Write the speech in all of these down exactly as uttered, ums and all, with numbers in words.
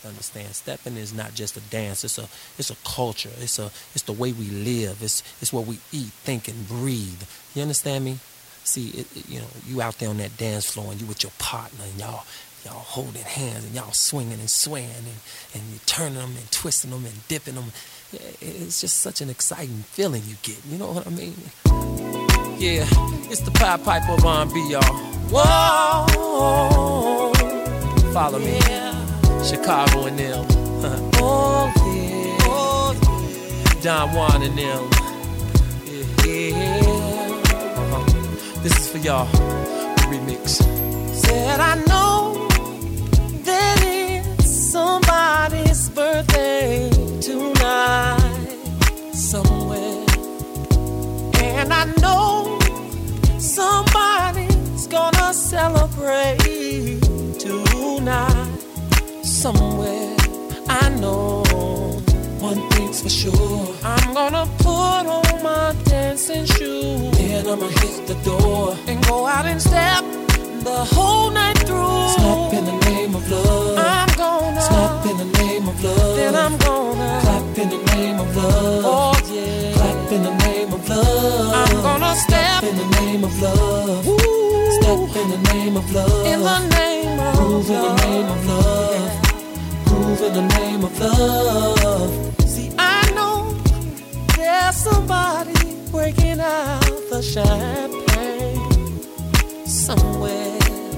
Understand? Stepping is not just a dance. It's a it's a culture. It's a it's the way we live. It's it's what we eat, think, and breathe. You understand me? See, it, it, you know, you out there on that dance floor and you with your partner and y'all y'all holding hands and y'all swinging and swaying and, and you turning them and twisting them and dipping them. It's just such an exciting feeling you get. You know what I mean? Yeah, it's the Pied Piper of R and B, y'all. Whoa, follow me. Yeah. Chicago and them. Oh, yeah. Oh, yeah. Don Juan and them. Yeah. Uh-huh. This is for y'all. The remix. Said I know that it's somebody's birthday tonight somewhere, and I know somebody's gonna celebrate tonight somewhere. I know one thing's for sure, I'm gonna put on my dancing shoes, then I'ma hit the door and go out and step the whole night through. Step in the name of love. I'm gonna step in the name of love. Then I'm gonna clap in the name of love. Oh yeah. Clap in the name of love. I'm gonna step in the name of love. Ooh. Step in the name of love. In the name of Groove love. In the name of love. Groove in the name of love. See, I know there's somebody breaking out the champagne somewhere,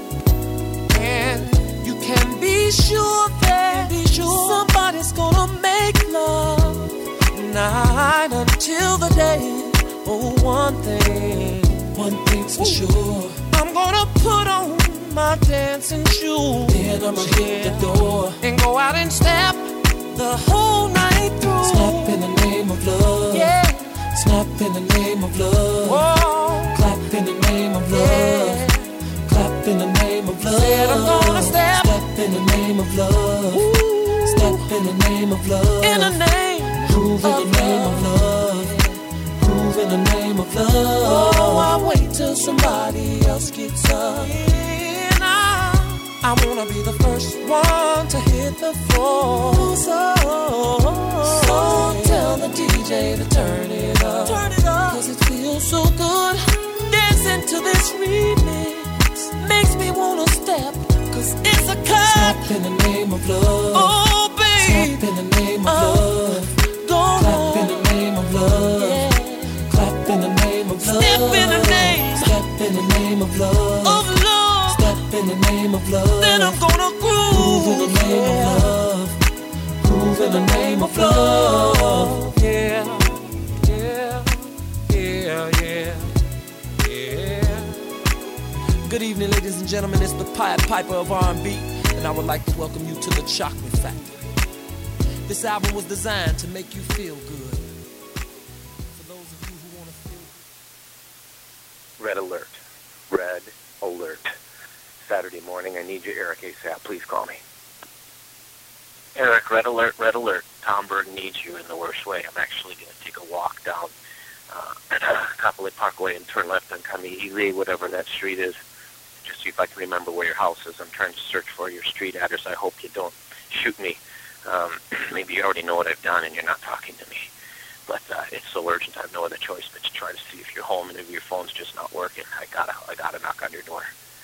and you can be sure that be sure somebody's gonna make love night until the day. Oh, one thing, one thing's for Ooh. Sure, I'm gonna put on my dancing shoes, then I'ma hit the door and go out and step the whole night through. Step in the name of love, yeah. Snap in the name of love. Whoa. Clap in the name of love. Yeah. Clap in the name of love. Said I'm gonna step. Step in the name of love. Ooh. Step in the name of love. In the name Groove in the name of love. Groove in the name of love. Oh, I wait till somebody else gets up. And I, I wanna be the first one to hit the floor. So, so tell the D J to turn it up. Turn it up. Cause it feels so good. Dancing to this remix makes me wanna step. Cause it's a cut. Step in the name of love. Oh, babe. Step in the name of uh, love. Don't Clap in the name of love. Yeah. Clap in the name of love. Step in the name. Step in the name of love. Of love. Step in the name of love. Then I'm gonna groove. Groove in the name yeah. of love. Groove in the name of love. Yeah. Yeah. Yeah. Yeah. Yeah. Good evening, ladies and gentlemen. It's the Pied Piper of R and B, and I would like to welcome you to the Chocolate Factory. This album was designed to make you feel good. For those of you who want to feel good. Red alert. Red alert. Saturday morning, I need you, Eric ASAP. Please call me. Eric, red alert, red alert. Tom Berg needs you in the worst way. I'm actually going to take a walk down uh, Kapolei Parkway and turn left on Kami'ili, whatever that street is. Just see if I can remember where your house is. I'm trying to search for your street address. I hope you don't shoot me. Um, maybe you already know what I've done and you're not talking to me. But uh, it's so urgent, I have no other choice but to try to see if you're home and if your phone's just not working. I gotta, I gotta knock on your door.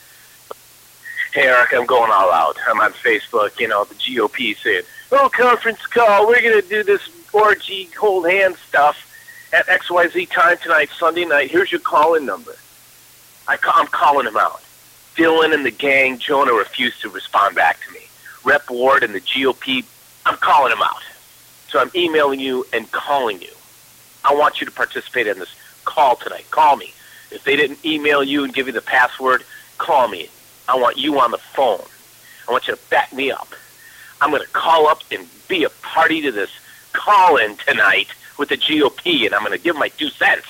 Hey, Eric, I'm going all out. I'm on Facebook, you know, the G O P saying, oh, conference call, we're going to do this orgy, hold hand stuff at X Y Z time tonight, Sunday night. Here's your call-in number. I ca- I'm calling him out. Dylan and the gang, Jonah refused to respond back to me. Rep Ward and the G O P, I'm calling him out. So I'm emailing you and calling you. I want you to participate in this call tonight. Call me. If they didn't email you and give you the password, call me. I want you on the phone. I want you to back me up. I'm going to call up and be a party to this call-in tonight with the G O P, and I'm going to give my two cents.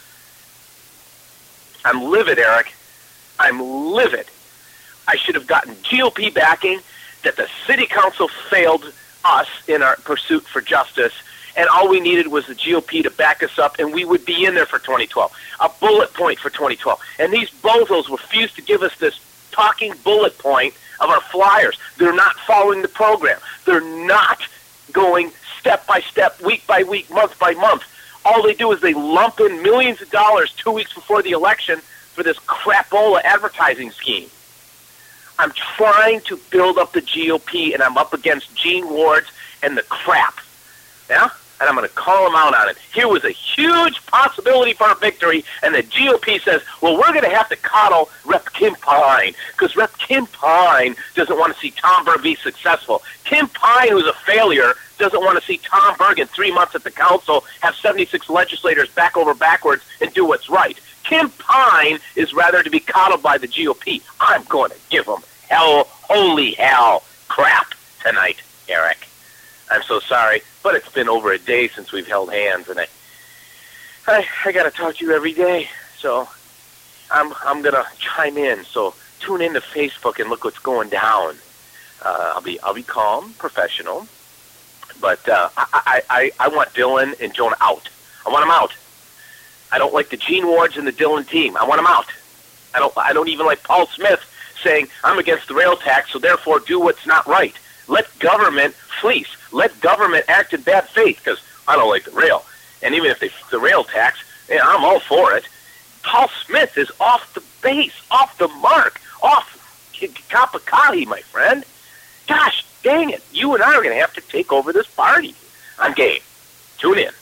I'm livid, Eric. I'm livid. I should have gotten G O P backing, that the city council failed us in our pursuit for justice, and all we needed was the G O P to back us up, and we would be in there for twenty twelve. A bullet point for twenty twelve. And these bozos refused to give us this talking bullet point of our flyers. They're not following the program. They're not going step by step, week by week, month by month. All they do is they lump in millions of dollars two weeks before the election for this crapola advertising scheme. I'm trying to build up the G O P, and I'm up against Gene Ward's and the crap. Yeah? And I'm going to call them out on it. Here was a huge possibility for a victory, and the G O P says, well, we're going to have to coddle Rep Kim Pine, because Rep Kim Pine doesn't want to see Tom Berg be successful. Kim Pine, who's a failure, doesn't want to see Tom Berg in three months at the council have seventy-six legislators back over backwards and do what's right. Kim Pine is rather to be coddled by the G O P. I'm going to give them hell, holy hell, crap tonight, Eric. I'm so sorry, but it's been over a day since we've held hands, and I, I, I got to talk to you every day. So I'm, I'm gonna chime in. So tune in to Facebook and look what's going down. Uh, I'll be, I'll be calm, professional, but uh, I, I, I want Dylan and Jonah out. I want them out. I don't like the Gene Wards and the Dylan team. I want them out. I don't, I don't even like Paul Smith saying I'm against the rail tax, so therefore do what's not right. Let government fleece. Let government act in bad faith, because I don't like the rail. And even if they the rail tax, yeah, I'm all for it. Paul Smith is off the base, off the mark, off Kapakahi, my friend. Gosh, dang it. You and I are going to have to take over this party. I'm game. Tune in.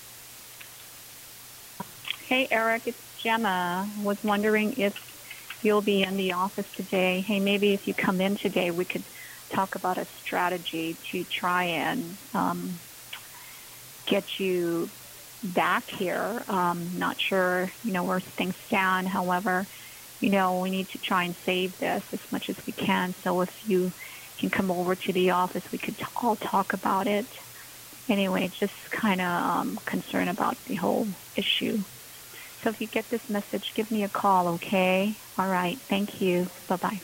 Hey, Eric, it's Gemma. Was wondering if you'll be in the office today. Hey, maybe if you come in today, we could talk about a strategy to try and um, get you back here. Um, not sure, you know, where things stand. However, you know, we need to try and save this as much as we can. So if you can come over to the office, we could all talk about it. Anyway, just kind of um, concerned about the whole issue. So if you get this message, give me a call, okay? All right. Thank you. Bye-bye.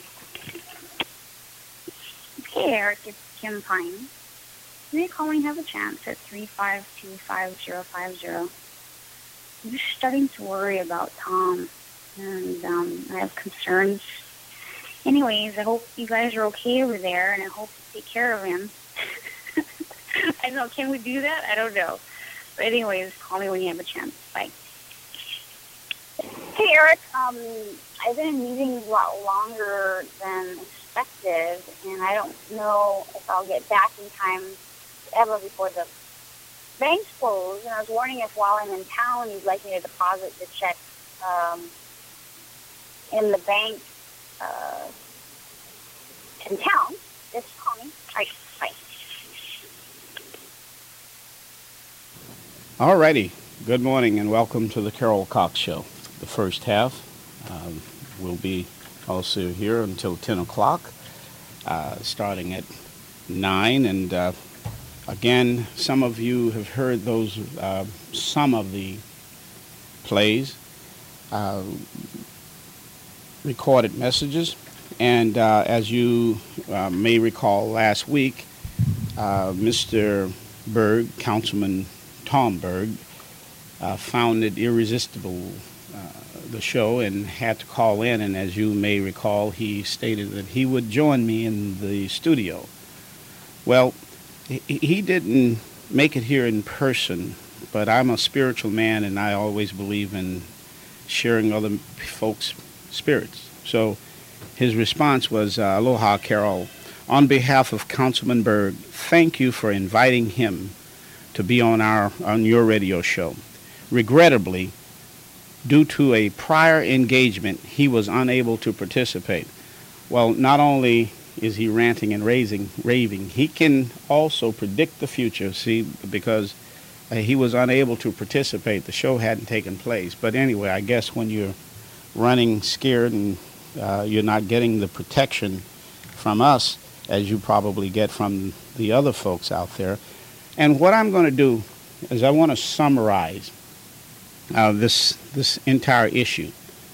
Hey, Eric, it's Kim Pine. Give me a call when you have a chance at three five two, five zero five zero. I'm just starting to worry about Tom, and um, I have concerns. Anyways, I hope you guys are okay over there, and I hope you take care of him. I don't know, can we do that? I don't know. But anyways, call me when you have a chance. Bye. Hey, Eric, um, I've been in meetings a lot longer than expected, and I don't know if I'll get back in time ever before the banks close. And I was wondering if while I'm in town, you'd like me to deposit the check um, in the bank uh, in town. Just call me. All right, bye. All righty. Good morning and welcome to the Carol Cox Show. The first half um, will be also here until ten o'clock, uh, starting at nine. And uh, again, some of you have heard those, uh, some of the plays, uh, recorded messages. And uh, as you uh, may recall last week, uh, Mister Berg, Councilman Tom Berg, uh, found it irresistible, uh, the show, and had to call in. And as you may recall, he stated that he would join me in the studio. Well, he, he didn't make it here in person, but I'm a spiritual man, and I always believe in sharing other folks' spirits. So his response was, uh, Aloha, Carol. On behalf of Councilman Berg, thank you for inviting him to be on our on your radio show. Regrettably, due to a prior engagement, he was unable to participate. Well, not only is he ranting and raising, raving, he can also predict the future, see, because uh, he was unable to participate. The show hadn't taken place. But anyway, I guess when you're running scared and uh, you're not getting the protection from us, as you probably get from the other folks out there. And what I'm going to do is I want to summarize uh, this this entire issue.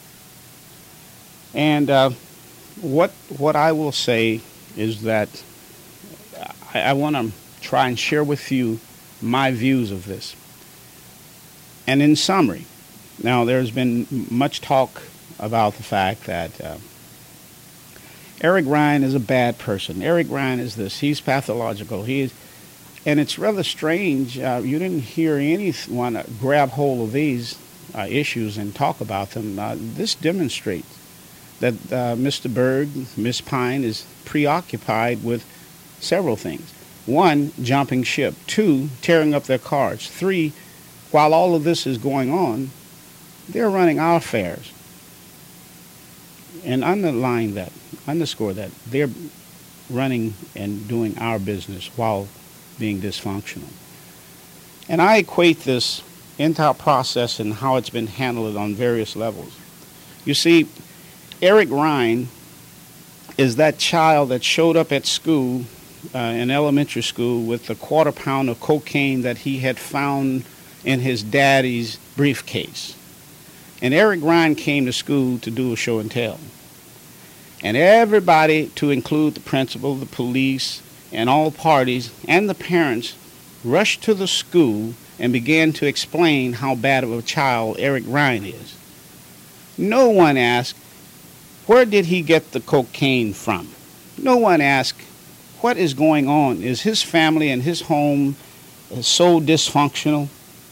And uh, what what I will say is that I, I want to try and share with you my views of this. And in summary, now there's been much talk about the fact that uh, Eric Ryan is a bad person. Eric Ryan is this. He's pathological. He is, and it's rather strange. Uh, you didn't hear anyone grab hold of these uh, issues and talk about them. Uh, this demonstrates that uh, Mister Berg, Miss Pine, is preoccupied with several things. One, jumping ship. Two, tearing up their cars. Three, while all of this is going on, they're running our affairs. And underline that, underscore that, they're running and doing our business while being dysfunctional. And I equate this entire process and how it's been handled on various levels. You see, Eric Ryan is that child that showed up at school, uh, in elementary school, with a quarter pound of cocaine that he had found in his daddy's briefcase. And Eric Ryan came to school to do a show and tell. And everybody, to include the principal, the police, and all parties, and the parents, rushed to the school and began to explain how bad of a child Eric Ryan is. No one asked, where did he get the cocaine from? No one asked, what is going on? Is his family and his home so dysfunctional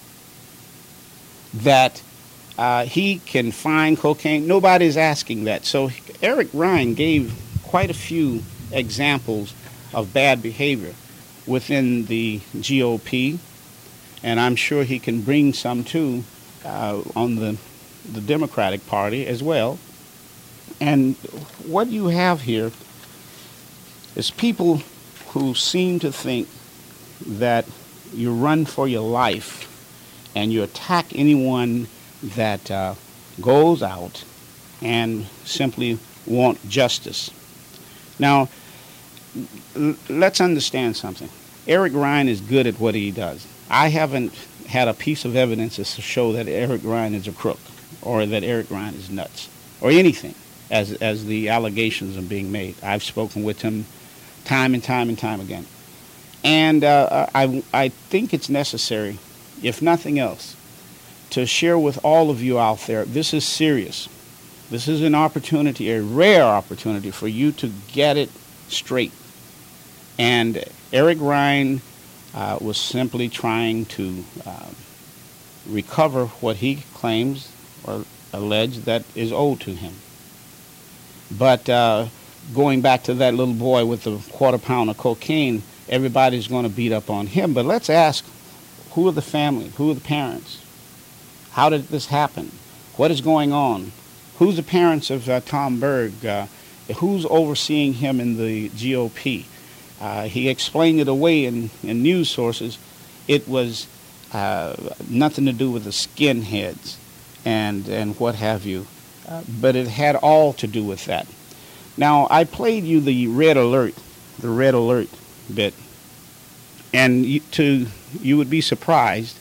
that uh, he can find cocaine? Nobody's asking that. So Eric Ryan gave quite a few examples of bad behavior within the G O P, and I'm sure he can bring some too uh, on the, the Democratic Party as well. And what you have here is people who seem to think that you run for your life and you attack anyone that uh, goes out and simply want justice. Now, l- let's understand something. Eric Ryan is good at what he does. I haven't had a piece of evidence to show that Eric Ryan is a crook or that Eric Ryan is nuts or anything as as the allegations are being made. I've spoken with him time and time and time again. And uh, I, I think it's necessary, if nothing else, to share with all of you out there, this is serious. This is an opportunity, a rare opportunity for you to get it straight. And Eric Ryan uh, was simply trying to uh, recover what he claims or alleged that is owed to him. But uh, going back to that little boy with the quarter pound of cocaine, everybody's going to beat up on him. But let's ask, who are the family? Who are the parents? How did this happen? What is going on? Who's the parents of uh, Tom Berg? Uh, who's overseeing him in the G O P? Uh, he explained it away in, in news sources. It was uh, nothing to do with the skinheads and, and what have you. Uh, but it had all to do with that. Now, I played you the red alert, the red alert bit, and you, to you would be surprised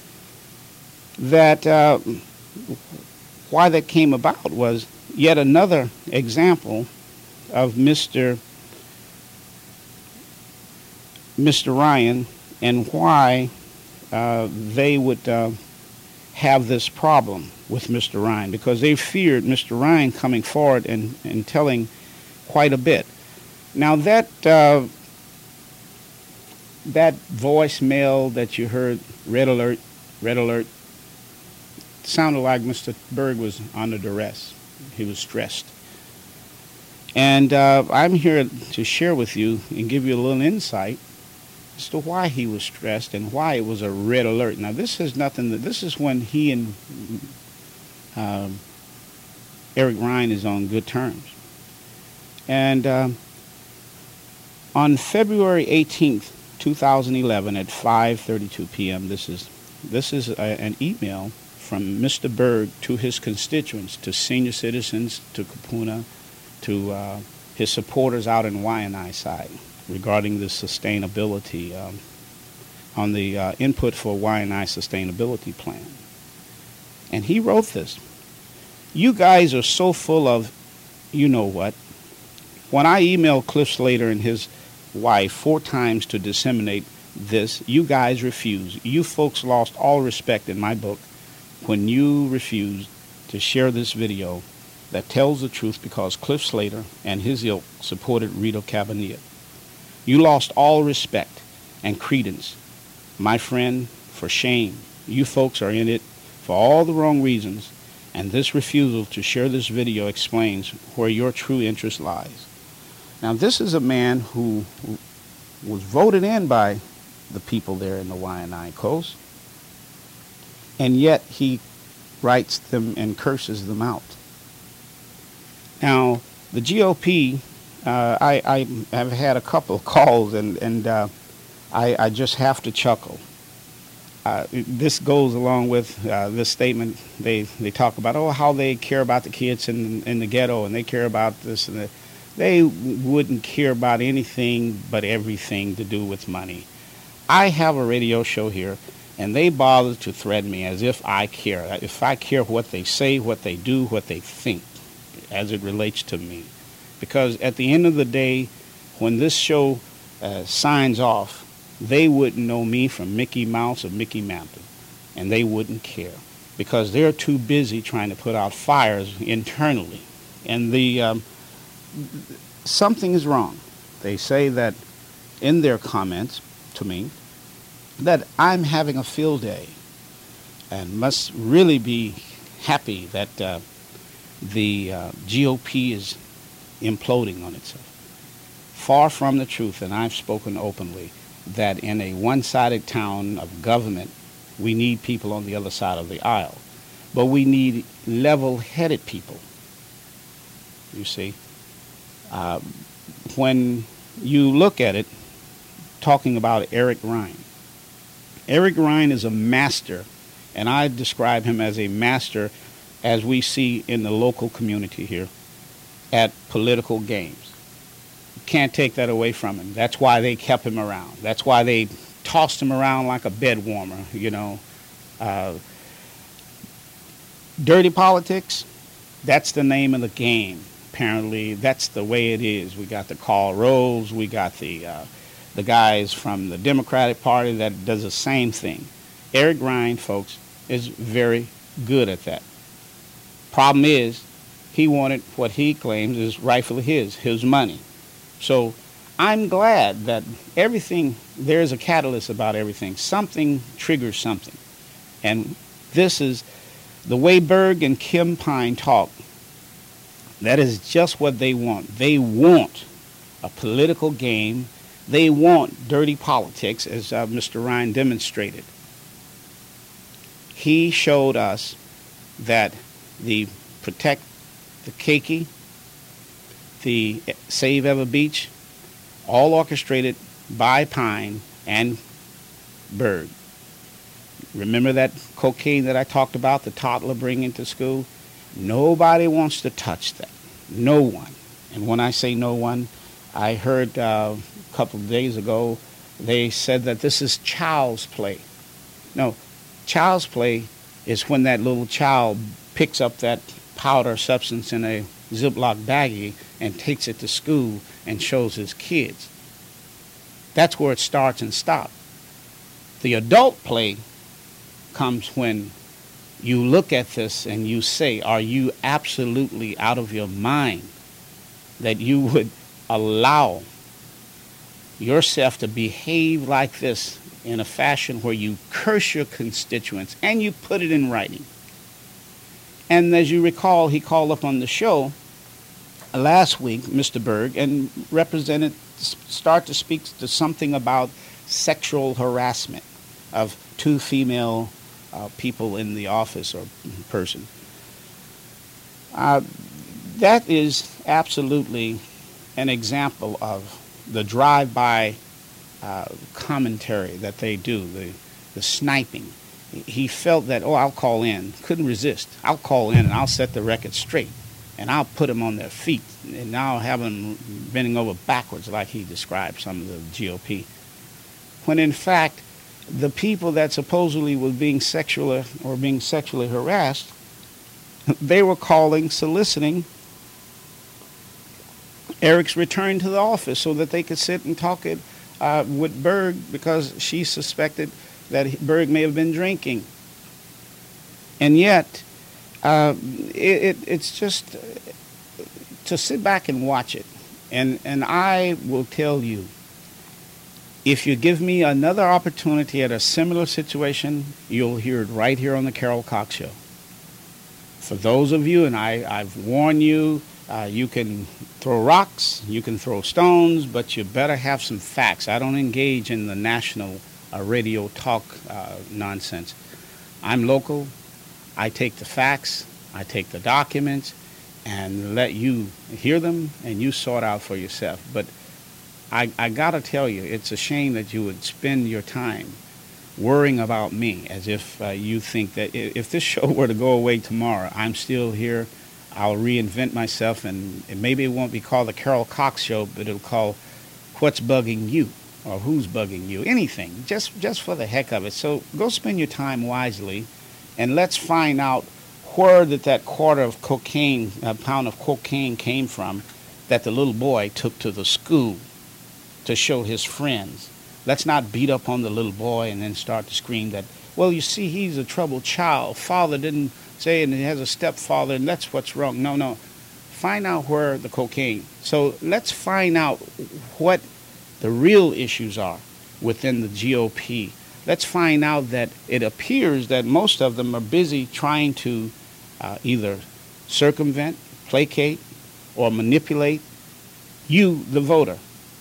that uh, why that came about was yet another example of Mister Mister Ryan and why uh, they would uh, have this problem with Mister Ryan, because they feared Mister Ryan coming forward and, and telling quite a bit. Now that uh, that voicemail that you heard, red alert, red alert, sounded like Mister Berg was under duress. He was stressed. And uh, I'm here to share with you and give you a little insight as to why he was stressed and why it was a red alert. Now, this is nothing. That, this is when he and um, Eric Ryan is on good terms. And um, on February eighteenth, two thousand eleven, at five thirty-two p.m., this is this is a, an email from Mister Berg to his constituents, to senior citizens, to Kupuna, to uh, his supporters out in Waianae side, regarding the sustainability, um, on the uh, input for Waianae sustainability plan. And he wrote this: "You guys are so full of you know what. When I emailed Cliff Slater and his wife four times to disseminate this, you guys refused. You folks lost all respect in my book when you refused to share this video that tells the truth because Cliff Slater and his ilk supported Rito Cabanilla. You lost all respect and credence. My friend, for shame. You folks are in it for all the wrong reasons, and this refusal to share this video explains where your true interest lies. Now, this is a man who was voted in by the people there in the Waianae Coast, and yet he writes them and curses them out. Now, the G O P, uh, I, I have had a couple of calls, and, and uh, I, I just have to chuckle. Uh, this goes along with uh, this statement. They, they talk about, oh, how they care about the kids in, in the ghetto, and they care about this and that. They wouldn't care about anything but everything to do with money. I have a radio show here, and they bother to threaten me as if I care. If I care what they say, what they do, what they think, as it relates to me. Because at the end of the day, when this show uh, signs off, they wouldn't know me from Mickey Mouse or Mickey Mantle, and they wouldn't care because they're too busy trying to put out fires internally. And the um, something is wrong. They say that in their comments to me that I'm having a field day and must really be happy that uh, the uh, G O P is imploding on itself. Far from the truth, and I've spoken openly, that in a one-sided town of government, we need people on the other side of the aisle. But we need level-headed people, you see. Uh, when you look at it, talking about Eric Ryan, Eric Ryan is a master, and I describe him as a master, as we see in the local community here, at political games. Can't take that away from him. That's why they kept him around. That's why they tossed him around like a bed warmer, you know. Uh, dirty politics, that's the name of the game. Apparently, that's the way it is. We got the Karl Rove, we got the uh, the guys from the Democratic Party that does the same thing. Eric Ryan, folks, is very good at that. Problem is, he wanted what he claims is rightfully his, his money. So I'm glad that everything, there's a catalyst about everything. Something triggers something. And this is the way Berg and Kim Pine talk. That is just what they want. They want a political game. They want dirty politics, as uh, Mister Ryan demonstrated. He showed us that the Protect the Keiki, the Save Ever Beach, all orchestrated by Pine and Berg. Remember that cocaine that I talked about, the toddler bringing to school? Nobody wants to touch that. No one. And when I say no one, I heard uh, a couple of days ago, they said that this is child's play. No, child's play is when that little child picks up that powder substance in a Ziploc baggie and takes it to school and shows his kids. That's where it starts and stops. The adult play comes when you look at this and you say, are you absolutely out of your mind that you would allow yourself to behave like this in a fashion where you curse your constituents and you put it in writing? And as you recall, he called up on the show last week, Mister Berg, and represented, start to speak to something about sexual harassment of two female uh, people in the office or person. Uh, that is absolutely an example of the drive-by uh, commentary that they do, the, the sniping. He felt that, oh, I'll call in. Couldn't resist. I'll call in and I'll set the record straight. And I'll put them on their feet. And I'll have them bending over backwards like he described some of the G O P. When in fact, the people that supposedly were being sexually or being sexually harassed, they were calling, soliciting Eric's return to the office so that they could sit and talk it uh, with Berg because she suspected that Berg may have been drinking. And yet, Uh, it, it, it's just to sit back and watch it. And, and I will tell you, if you give me another opportunity at a similar situation, you'll hear it right here on the Carol Cox Show. For those of you, and I, I've warned you, uh, you can throw rocks, you can throw stones, but you better have some facts. I don't engage in the national uh, radio talk uh, nonsense. I'm local. I take the facts, I take the documents, and let you hear them, and you sort out for yourself. But I, I got to tell you, it's a shame that you would spend your time worrying about me as if uh, you think that if this show were to go away tomorrow, I'm still here, I'll reinvent myself, and maybe it won't be called the Carol Cox Show, but it'll call What's Bugging You, or Who's Bugging You, anything, just, just for the heck of it. So go spend your time wisely, and let's find out where that, that quarter of cocaine, a pound of cocaine came from that the little boy took to the school to show his friends. Let's not beat up on the little boy and then start to scream that, well, you see, he's a troubled child. Father didn't say, and he has a stepfather, and that's what's wrong. No, no. Find out where the cocaine. So let's find out what the real issues are within the G O P. Let's find out that it appears that most of them are busy trying to uh, either circumvent, placate, or manipulate you, the voter,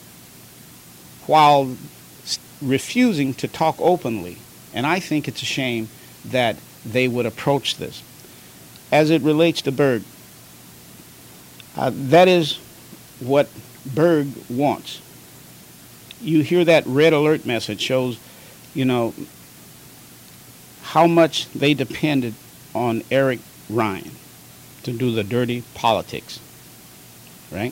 while refusing to talk openly. And I think it's a shame that they would approach this. As it relates to Berg, uh, that is what Berg wants. You hear that red alert message shows, you know, how much they depended on Eric Ryan to do the dirty politics, right?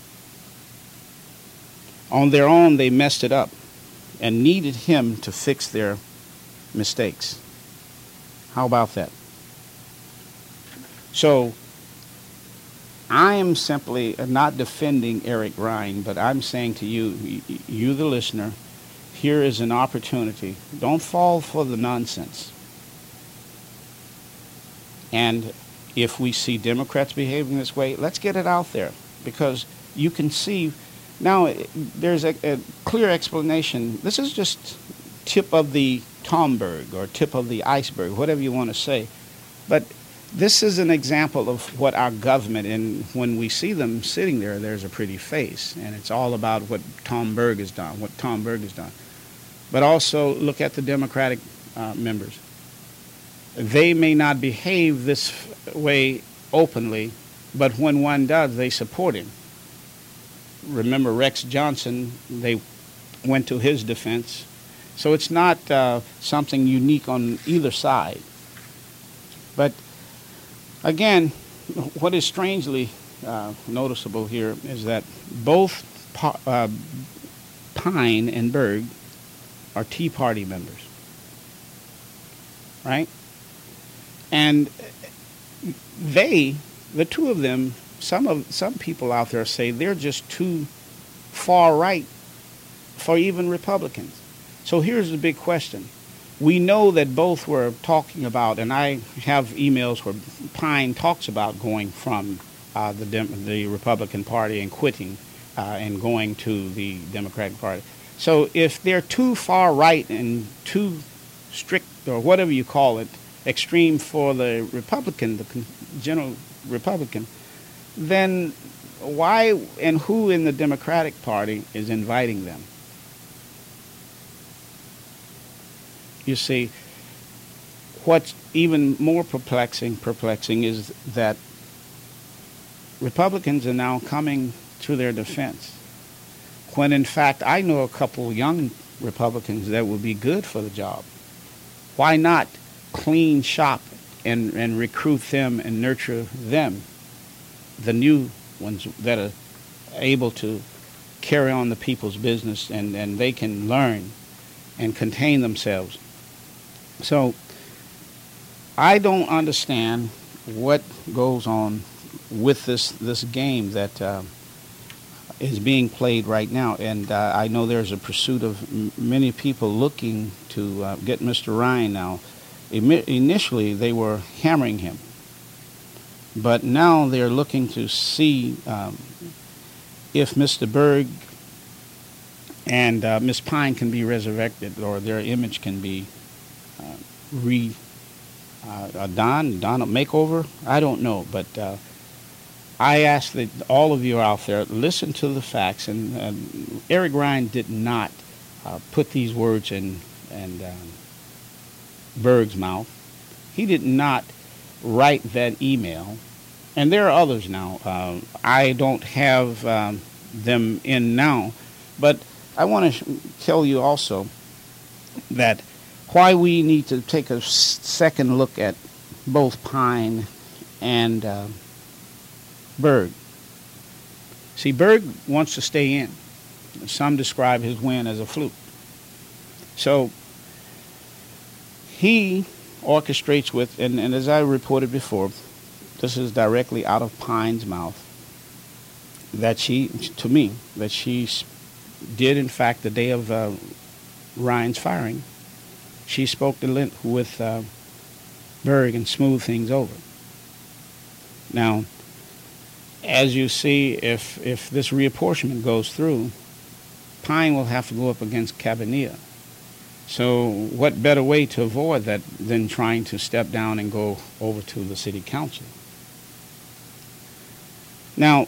On their own, they messed it up and needed him to fix their mistakes. How about that? So I am simply not defending Eric Ryan, but I'm saying to you, you the listener, here is an opportunity. Don't fall for the nonsense. And if we see Democrats behaving this way, let's get it out there, because you can see now there's a, a clear explanation. This is just tip of the Tom Berg or tip of the iceberg, whatever you want to say. But this is an example of what our government, and when we see them sitting there, there's a pretty face. And it's all about what Tom Berg has done, what Tom Berg has done. But also look at the Democratic uh, members. They may not behave this way openly, but when one does, they support him. Remember Rex Johnson, they went to his defense. So it's not uh, something unique on either side. But again, what is strangely uh, noticeable here is that both pa- uh, Pine and Berg are Tea Party members, right? And they, the two of them, some of some people out there say they're just too far right for even Republicans. So here's the big question. We know that both were talking about, and I have emails where Pine talks about going from uh, the Dem- the Republican Party and quitting uh, and going to the Democratic Party. So if they're too far right and too strict, or whatever you call it, extreme for the Republican, the general Republican, then why and who in the Democratic Party is inviting them? You see, what's even more perplexing, perplexing is that Republicans are now coming to their defense, when in fact I know a couple young Republicans that would be good for the job. Why not clean shop and, and recruit them and nurture them, the new ones that are able to carry on the people's business, and, and they can learn and contain themselves. So I don't understand what goes on with this this game that uh, is being played right now. And uh, I know there's a pursuit of m- many people looking to uh, get Mister Ryan now. Imi- initially, they were hammering him. But now they're looking to see um, if Mister Berg and uh, Miss Pine can be resurrected, or their image can be uh, re uh, a don, don makeover. I don't know, but uh, I ask that all of you out there listen to the facts. And uh, Eric Ryan did not uh, put these words in and um, Berg's mouth. He did not write that email, and there are others now. Uh, I don't have um, them in now, but I want to tell you also that why we need to take a second look at both Pine and uh, Berg. See, Berg wants to stay in. Some describe his win as a fluke. So he orchestrates with, and, and as I reported before, this is directly out of Pine's mouth, that she, to me, that she did, in fact, the day of uh, Ryan's firing, she spoke to Lin- with uh, Berg and smoothed things over. Now, as you see, if, if this reapportionment goes through, Pine will have to go up against Cabanilla. So what better way to avoid that than trying to step down and go over to the city council? Now,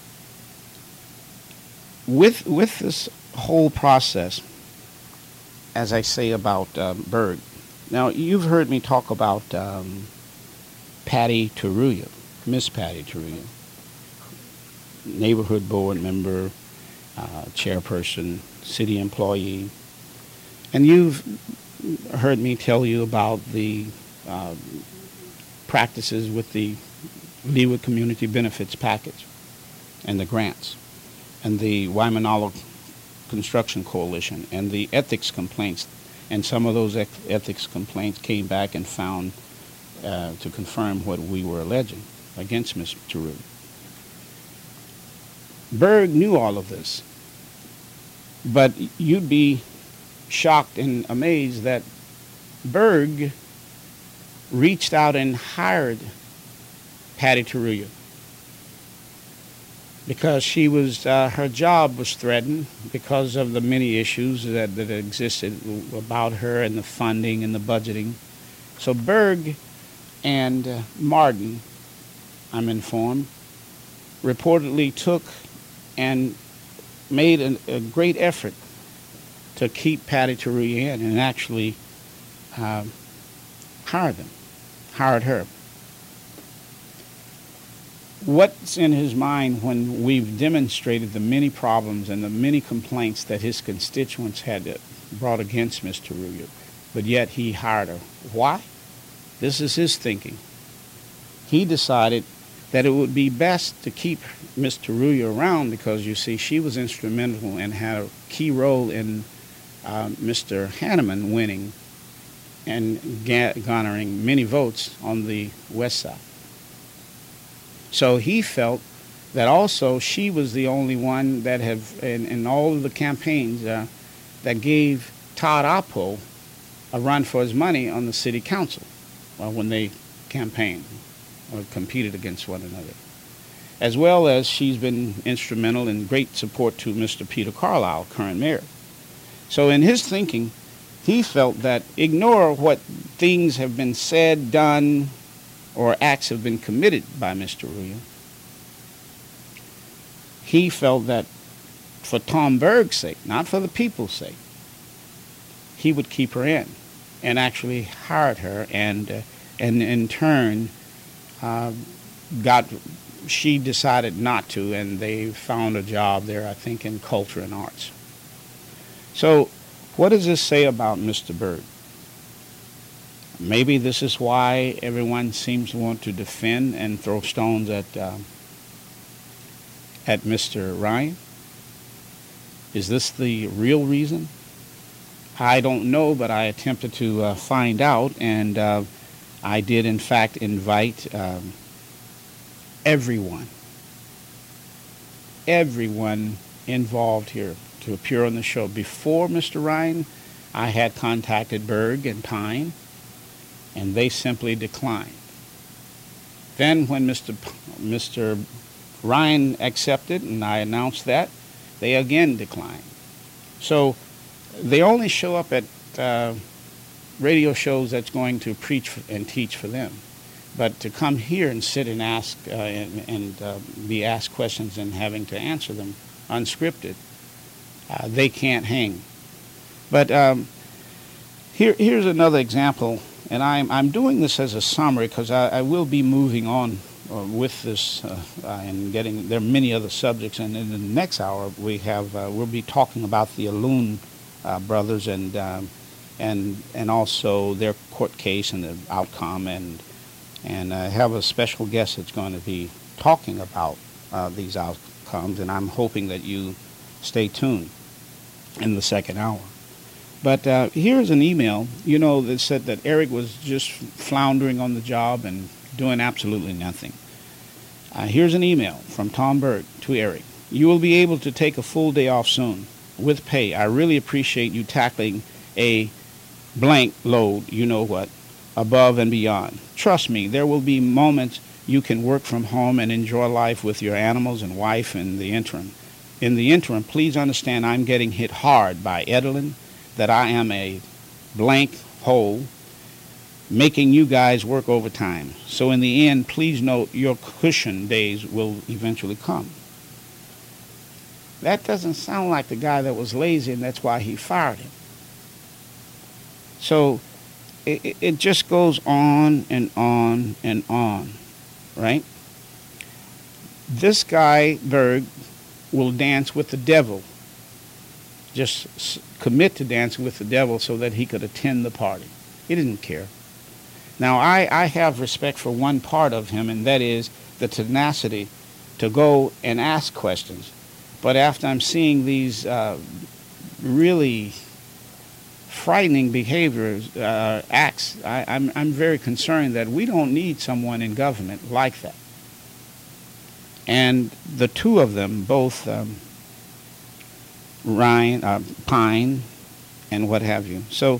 with with this whole process, as I say about uh, Berg, now you've heard me talk about um, Patty Taruya, Miss Patty Taruya, neighborhood board member, uh, chairperson, city employee. And you've heard me tell you about the uh, practices with the Leeward Community Benefits Package and the grants and the Waimanalo Construction Coalition and the ethics complaints. And some of those ethics complaints came back and found uh, to confirm what we were alleging against Miz Taruya. Berg knew all of this, but you'd be shocked and amazed that Berg reached out and hired Patty Taruya because she was uh, her job was threatened because of the many issues that, that existed about her and the funding and the budgeting. So Berg and uh, Martin, I'm informed, reportedly took and made a, a great effort to keep Patty Taruya in and actually uh, hired them, hired her. What's in his mind when we've demonstrated the many problems and the many complaints that his constituents had brought against Miz Taruya, but yet he hired her? Why? This is his thinking. He decided that it would be best to keep Miz Taruya around because, you see, she was instrumental and had a key role in uh, Mister Hanneman winning and ga- garnering many votes on the west side. So he felt that also she was the only one that have, in, in all of the campaigns, uh, that gave Todd Oppo a run for his money on the city council uh, when they campaigned or competed against one another. As well as she's been instrumental in great support to Mister Peter Carlisle, current mayor. So in his thinking, he felt that ignore what things have been said, done, or acts have been committed by Miz Taruya. He felt that for Tom Berg's sake, not for the people's sake, he would keep her in and actually hired her and, uh, and in turn, uh, got, she decided not to, and they found a job there, I think, in culture and arts. So what does this say about Mister Berg? Maybe this is why everyone seems to want to defend and throw stones at uh, at Mister Ryan. Is this the real reason? I don't know, but I attempted to uh, find out, and uh, I did, in fact, invite um, everyone, everyone involved here to appear on the show. Before Mister Ryan, I had contacted Berg and Pine, and they simply declined. Then when Mister P- Mister Ryan accepted and I announced that, they again declined. So they only show up at uh, radio shows that's going to preach and teach for them. But to come here and sit and ask uh, and, and uh, be asked questions and having to answer them unscripted, uh, they can't hang. But um, here, here's another example, and I'm, I'm doing this as a summary because I, I will be moving on uh, with this uh, uh, and getting, there are many other subjects, and in the next hour we have, uh, we'll be talking about the Alun uh, brothers and, um, and, and also their court case and the outcome, and And I have a special guest that's going to be talking about uh, these outcomes, and I'm hoping that you stay tuned in the second hour. But uh, here's an email, you know, that said that Eric was just floundering on the job and doing absolutely nothing. Uh, here's an email from Tom Berg to Eric. You will be able to take a full day off soon with pay. I really appreciate you tackling a blank load, you know what, above and beyond. Trust me, there will be moments you can work from home and enjoy life with your animals and wife in the interim. In the interim, please understand I'm getting hit hard by Edelin, that I am a blank hole, making you guys work overtime. So in the end, please note your cushion days will eventually come. That doesn't sound like the guy that was lazy, and that's why he fired him. So It, it just goes on and on and on, right? This guy, Berg, will dance with the devil. Just s- commit to dancing with the devil so that he could attend the party. He didn't care. Now, I, I have respect for one part of him, and that is the tenacity to go and ask questions. But after I'm seeing these uh, really frightening behaviors, uh, acts, I, I'm, I'm very concerned that we don't need someone in government like that. And the two of them, both um, Ryan, uh, Pine, and what have you. So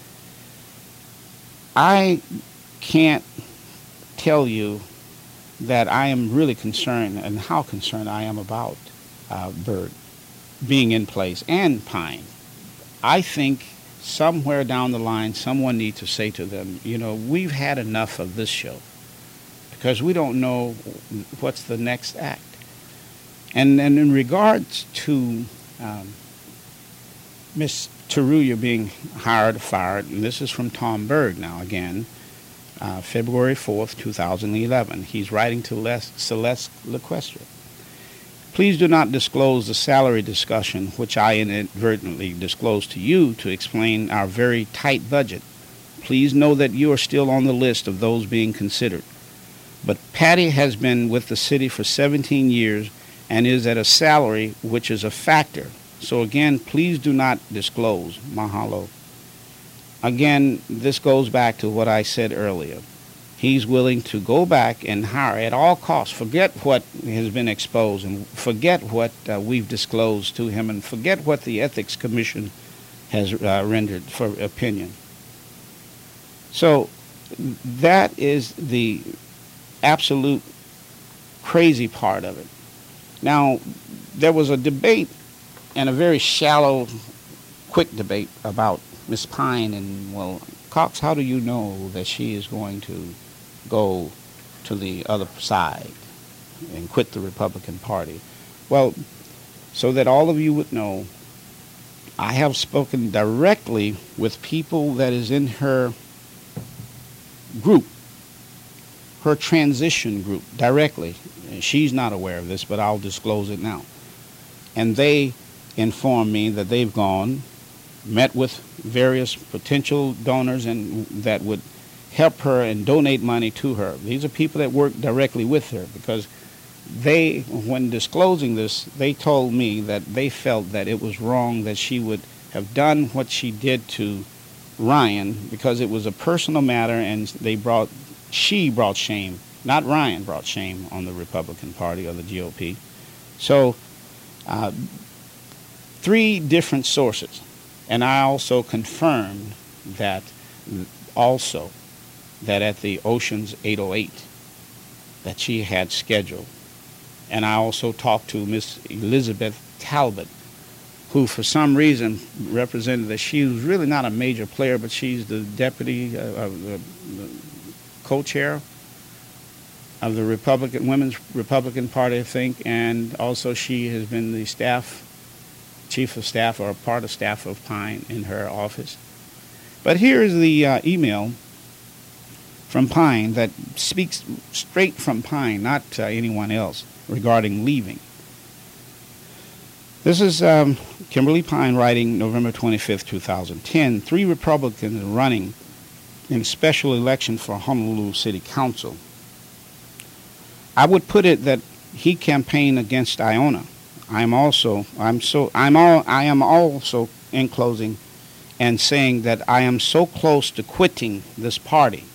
I can't tell you that I am really concerned, and how concerned I am about uh, Berg being in place, and Pine. I think somewhere down the line, someone needs to say to them, you know, we've had enough of this show, because we don't know what's the next act. And, and in regards to um, Miss Taruya being hired, fired, and this is from Tom Berg now again, uh, February fourth, two thousand eleven. He's writing to Les- Celeste Lequestre. Please do not disclose the salary discussion, which I inadvertently disclosed to you to explain our very tight budget. Please know that you are still on the list of those being considered. But Patty has been with the city for seventeen years and is at a salary which is a factor. So again, please do not disclose. Mahalo. Again, this goes back to what I said earlier. He's willing to go back and hire at all costs. Forget what has been exposed and forget what uh, we've disclosed to him and forget what the Ethics Commission has uh, rendered for opinion. So that is the absolute crazy part of it. Now, there was a debate, and a very shallow, quick debate about Miss Pine and, well, Cox, how do you know that she is going to go to the other side and quit the Republican Party? Well, so that all of you would know, I have spoken directly with people that is in her group, her transition group, directly. She's not aware of this, but I'll disclose it now. And they informed me that they've gone, met with various potential donors and that would help her and donate money to her. These are people that work directly with her, because they, when disclosing this, they told me that they felt that it was wrong that she would have done what she did to Ryan, because it was a personal matter, and they brought, she brought shame, not Ryan brought shame on the Republican Party or the G O P. So, uh, three different sources, and I also confirmed that also that at the Oceans eight oh eight, that she had scheduled. And I also talked to Miss Elizabeth Talbot, who for some reason represented that she was really not a major player, but she's the deputy, uh, the, the co-chair of the Republican Women's Republican Party, I think, and also she has been the staff, chief of staff or part of staff of Pine in her office. But here's the uh, email from Pine that speaks straight from Pine, not uh, anyone else, regarding leaving. This is um, Kimberly Pine writing November twenty-fifth, two thousand ten. Three Republicans running in special election for Honolulu City Council. I would put it that he campaigned against Iona. I'm also, I'm so, I'm all, I am also in closing and saying that I am so close to quitting this party.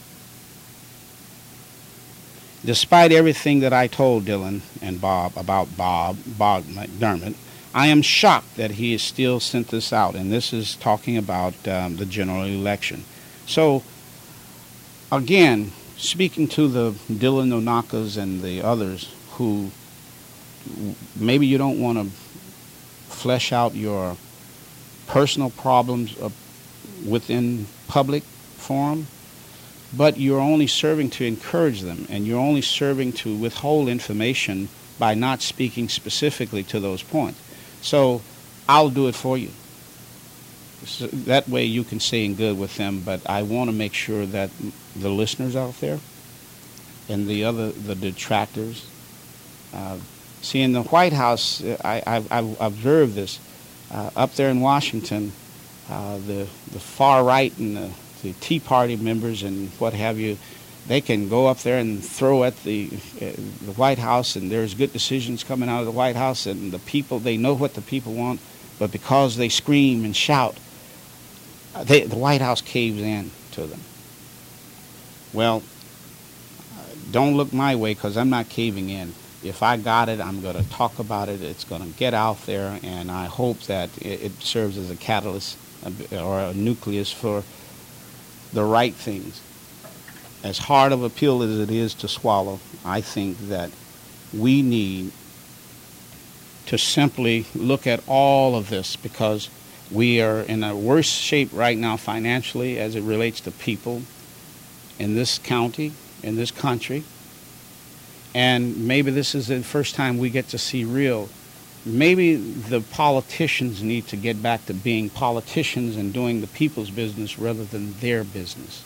Despite everything that I told Dylan and Bob about Bob, Bob McDermott, I am shocked that he has still sent this out, and this is talking about um, the general election. So, again, speaking to the Dylan Onakas and the others who maybe you don't want to flesh out your personal problems within public forum, but you're only serving to encourage them, and you're only serving to withhold information by not speaking specifically to those points. So I'll do it for you. So that way you can stay in good with them, but I want to make sure that the listeners out there and the other, the detractors, uh, see, in the White House, I, I've, I've observed this. Uh, up there in Washington, uh, the, the far right and the, the Tea Party members and what have you, they can go up there and throw at the uh, the White House, and there's good decisions coming out of the White House, and the people, they know what the people want, but because they scream and shout, they, the White House caves in to them. Well, don't look my way, because I'm not caving in. If I got it, I'm going to talk about it. It's going to get out there, and I hope that it, it serves as a catalyst or a nucleus for the right things. As hard of a pill as it is to swallow, I think that we need to simply look at all of this, because we are in a worse shape right now financially as it relates to people in this county, in this country. And maybe this is the first time we get to see real. Maybe the politicians need to get back to being politicians and doing the people's business rather than their business.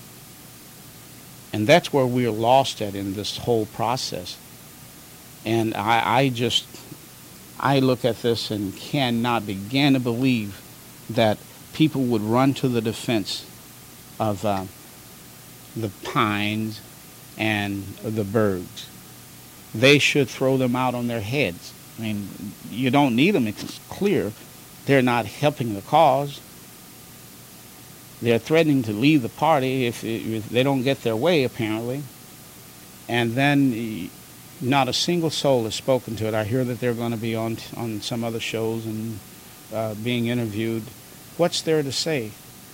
And that's where we're lost at in this whole process. And I, I just, I look at this and cannot begin to believe that people would run to the defense of uh, the Pines and the Bergs. They should throw them out on their heads. I mean, you don't need them. It's clear they're not helping the cause. They're threatening to leave the party if, if they don't get their way, apparently. And then not a single soul has spoken to it. I hear that they're going to be on on some other shows and uh, being interviewed. What's there to say?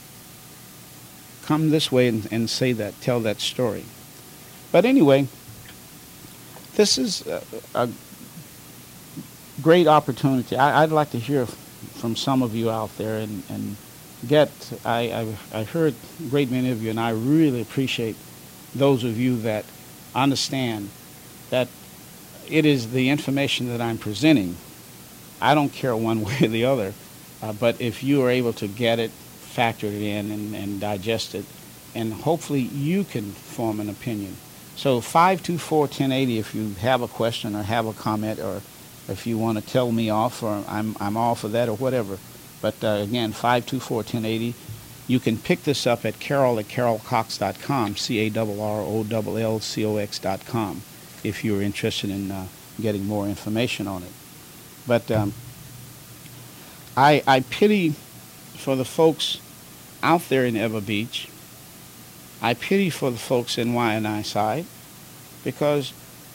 Come this way and, and say that, tell that story. But anyway, this is a, a great opportunity. I, I'd like to hear from some of you out there and, and get, I, I, I heard a great many of you, and I really appreciate those of you that understand that it is the information that I'm presenting. I don't care one way or the other, uh, but if you are able to get it, factor it in, and, and digest it, and hopefully you can form an opinion. So five two four, one zero eight zero if you have a question or have a comment, or if you want to tell me off, or I'm I'm all for that, or whatever. But uh, again, five two four, one zero eight zero. You can pick this up at Carol at carol cox dot com, C A R R O L L C O X dot com, if you're interested in uh, getting more information on it. But um, I, I pity for the folks out there in Ewa Beach. I pity for the folks in Waianae side, because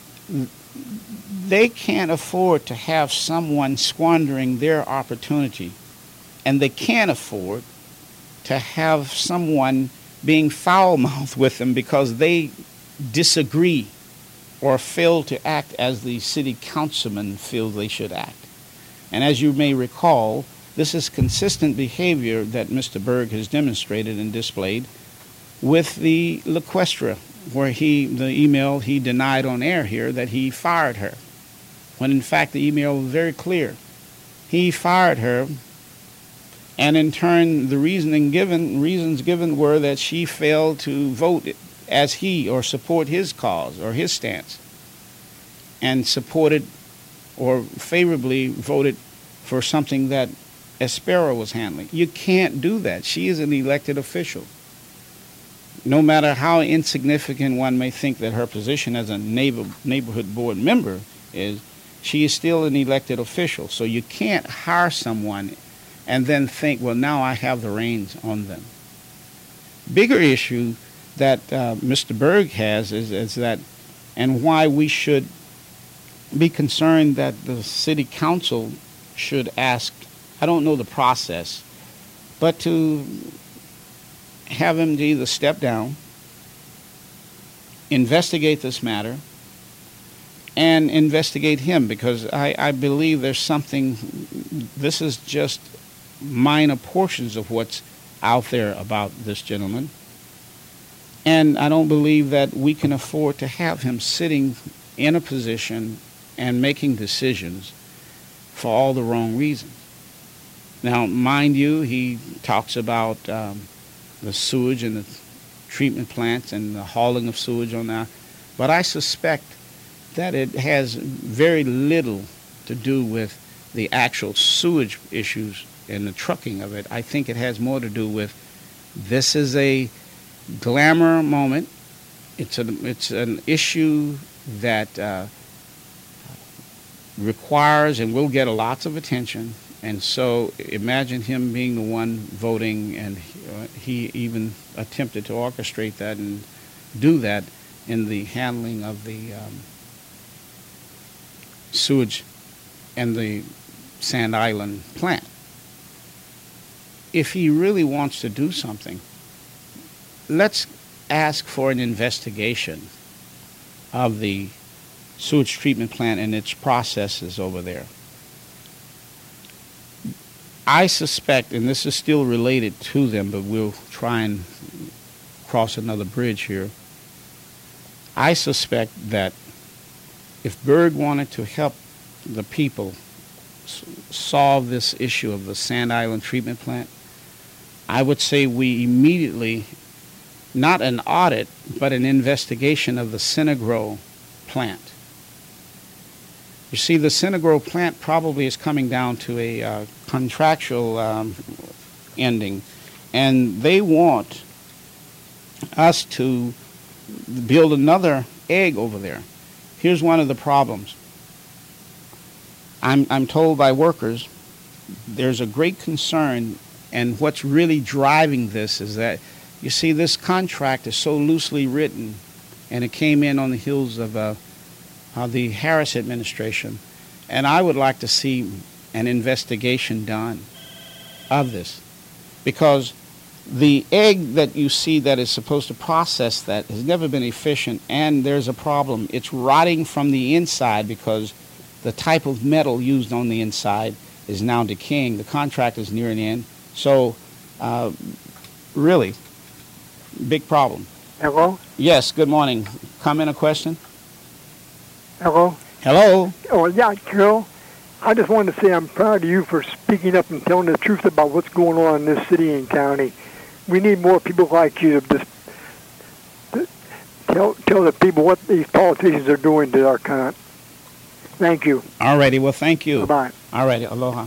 they can't afford to have someone squandering their opportunity, and they can't afford to have someone being foul-mouthed with them because they disagree or fail to act as the city councilmen feel they should act. And as you may recall, this is consistent behavior that Mister Berg has demonstrated and displayed with the LaQuestra, where he, the email he denied on air here that he fired her, when in fact the email was very clear. He fired her, and in turn the reasoning given, reasons given were that she failed to vote as he or support his cause or his stance, and supported or favorably voted for something that Espero was handling. You can't do that. She is an elected official. No matter how insignificant one may think that her position as a neighbor, neighborhood board member is, she is still an elected official. So you can't hire someone and then think, well, now I have the reins on them. Bigger issue that uh, Mister Berg has is, is that, and why we should be concerned that the city council should ask, I don't know the process, but to have him to either step down, investigate this matter, and investigate him, because I, I believe there's something, this is just minor portions of what's out there about this gentleman. And I don't believe that we can afford to have him sitting in a position and making decisions for all the wrong reasons. Now, mind you, he talks about um, the sewage and the treatment plants and the hauling of sewage on that, but I suspect that it has very little to do with the actual sewage issues and the trucking of it. I think it has more to do with, this is a glamour moment. It's an, it's an issue that uh, requires and will get lots of attention. And so imagine him being the one voting, and uh, he even attempted to orchestrate that and do that in the handling of the um, sewage and the Sand Island plant. If he really wants to do something, let's ask for an investigation of the sewage treatment plant and its processes over there. I suspect, and this is still related to them, but we'll try and cross another bridge here. I suspect that if Berg wanted to help the people s- solve this issue of the Sand Island treatment plant, I would say we immediately, not an audit, but an investigation of the Synagro plant. You see, the Synagro plant probably is coming down to a uh, contractual um, ending, and they want us to build another egg over there. Here's one of the problems. I'm, I'm told by workers there's a great concern, and what's really driving this is that, you see, this contract is so loosely written, and it came in on the heels of uh, uh, the Harris administration, and I would like to see an investigation done of this, because the egg that you see that is supposed to process that has never been efficient, and there's a problem. It's rotting from the inside because the type of metal used on the inside is now decaying. The contract is nearing the end. So, uh, really, big problem. Hello? Yes, good morning. Comment or question? Hello? Hello? Oh, yeah, Carol. I just wanted to say I'm proud of you for speaking up and telling the truth about what's going on in this city and county. We need more people like you to just to tell tell the people what these politicians are doing to our country. Thank you. All righty. Well, thank you. Bye-bye. All righty. Aloha.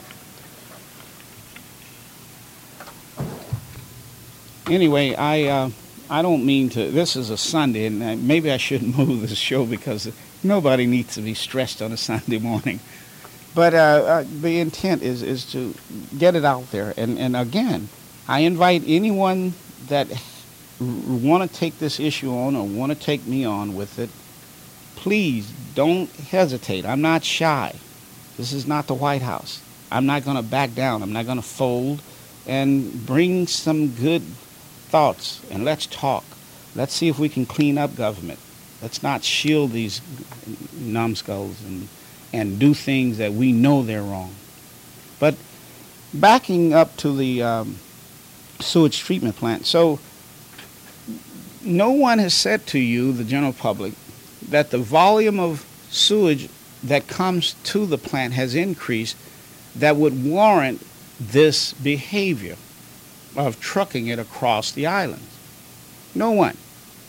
Anyway, I uh, I don't mean to. This is a Sunday, and uh, maybe I shouldn't move this show because nobody needs to be stressed on a Sunday morning. But uh, uh, the intent is is to get it out there, and and again, I invite anyone that want to take this issue on or want to take me on with it. Please don't hesitate. I'm not shy. This is not the White House. I'm not going to back down. I'm not going to fold, and bring some good thoughts, and let's talk. Let's see if we can clean up government. Let's not shield these numbskulls and, and do things that we know they're wrong. But backing up to the um, sewage treatment plant, so no one has said to you, the general public, that the volume of sewage that comes to the plant has increased that would warrant this behavior of trucking it across the island. No one.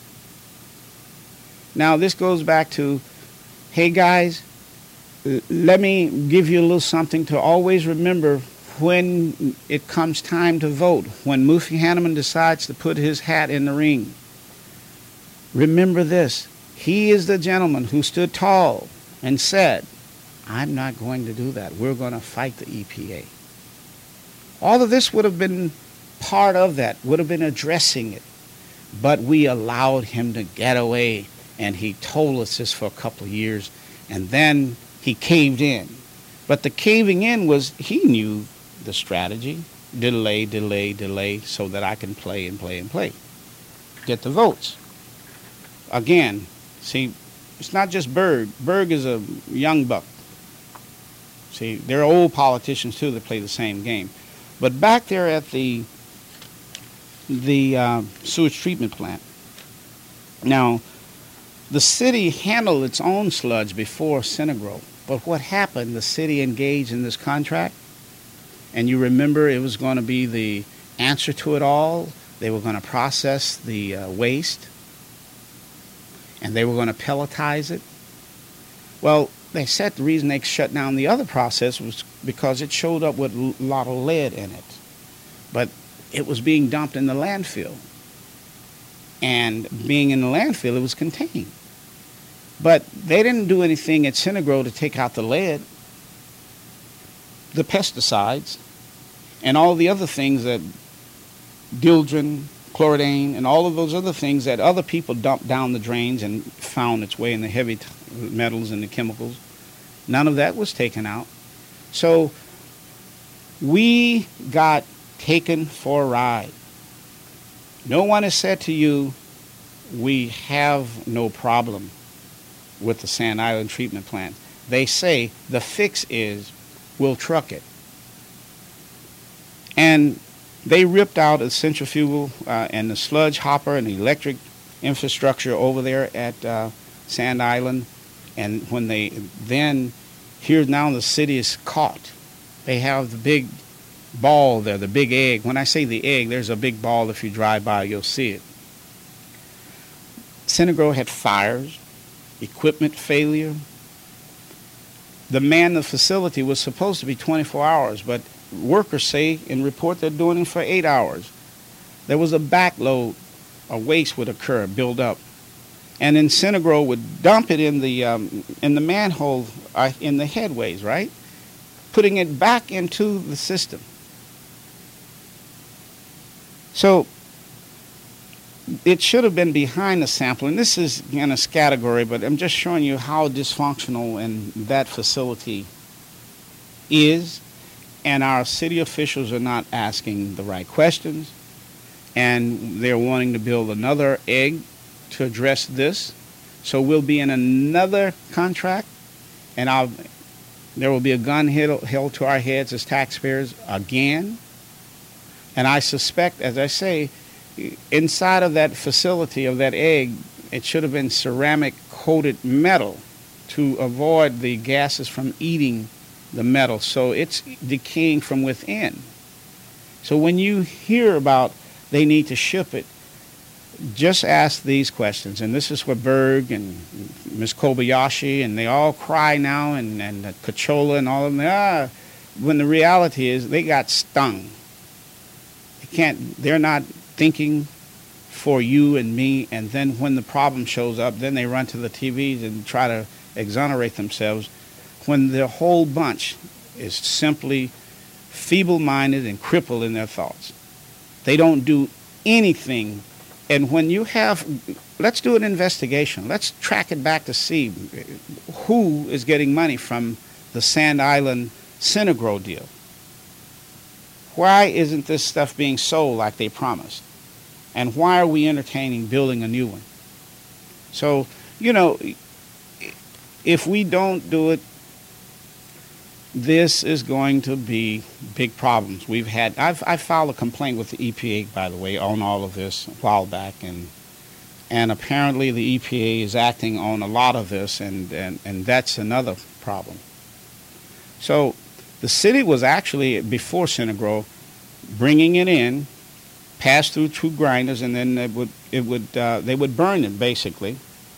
Now, this goes back to, hey guys, let me give you a little something to always remember when it comes time to vote, when Mufi Hanneman decides to put his hat in the ring. Remember this. He is the gentleman who stood tall and said, I'm not going to do that. We're going to fight the E P A. All of this would have been part of that, would have been addressing it. But we allowed him to get away, and he told us this for a couple of years, and then he caved in. But the caving in was, he knew the strategy, delay, delay, delay, so that I can play and play and play. Get the votes. Again, see, it's not just Berg. Berg is a young buck. See, there are old politicians, too, that play the same game. But back there at the the uh, sewage treatment plant, now, the city handled its own sludge before Synagro. But what happened, the city engaged in this contract, and you remember it was going to be the answer to it all. They were going to process the uh, waste, and they were going to pelletize it. Well, they said the reason they shut down the other process was because it showed up with a lot of lead in it. But it was being dumped in the landfill. And being in the landfill, it was contained. But they didn't do anything at Synagro to take out the lead, the pesticides, and all the other things that dieldrin, chloridane, and all of those other things that other people dumped down the drains and found its way in the heavy t- metals and the chemicals. None of that was taken out. So we got taken for a ride. No one has said to you, we have no problem with the Sand Island treatment plant. They say the fix is we'll truck it. And they ripped out a centrifugal uh, and the sludge hopper and the electric infrastructure over there at uh, Sand Island. And when they then, here now the city is caught. They have the big ball there, the big egg. When I say the egg, there's a big ball. If you drive by, you'll see it. Synagro had fires, equipment failure. The man in the facility was supposed to be twenty-four hours, but workers say and report they're doing it for eight hours. There was a backload, a waste would occur, build up. And then Synagro would dump it in the um, in the manhole, uh, in the headways, right? Putting it back into the system. So it should have been behind the sample, and this is in a category, but I'm just showing you how dysfunctional and that facility is, and our city officials are not asking the right questions, and they're wanting to build another egg to address this. So we'll be in another contract, and I'll, there will be a gun held, held to our heads as taxpayers again. And I suspect, as I say, inside of that facility, of that egg, it should have been ceramic-coated metal to avoid the gases from eating the metal. So it's decaying from within. So when you hear about they need to ship it, just ask these questions. And this is where Berg and Miz Kobayashi, and they all cry now, and, and Cachola and all of them, ah, when the reality is they got stung. They can't, they're not thinking for you and me, and then when the problem shows up, then they run to the T Vs and try to exonerate themselves, when the whole bunch is simply feeble-minded and crippled in their thoughts. They don't do anything. And when you have, let's do an investigation. Let's track it back to see who is getting money from the Sand Island Synagro deal. Why isn't this stuff being sold like they promised? And why are we entertaining building a new one? So you know, if we don't do it, this is going to be big problems. We've had, I've, I filed a complaint with the E P A, by the way, on all of this a while back, and and apparently the E P A is acting on a lot of this, and, and, and that's another problem. So the city was actually, before Synagro, bringing it in, pass through two grinders, and then it would, it would, uh, they would burn it, basically,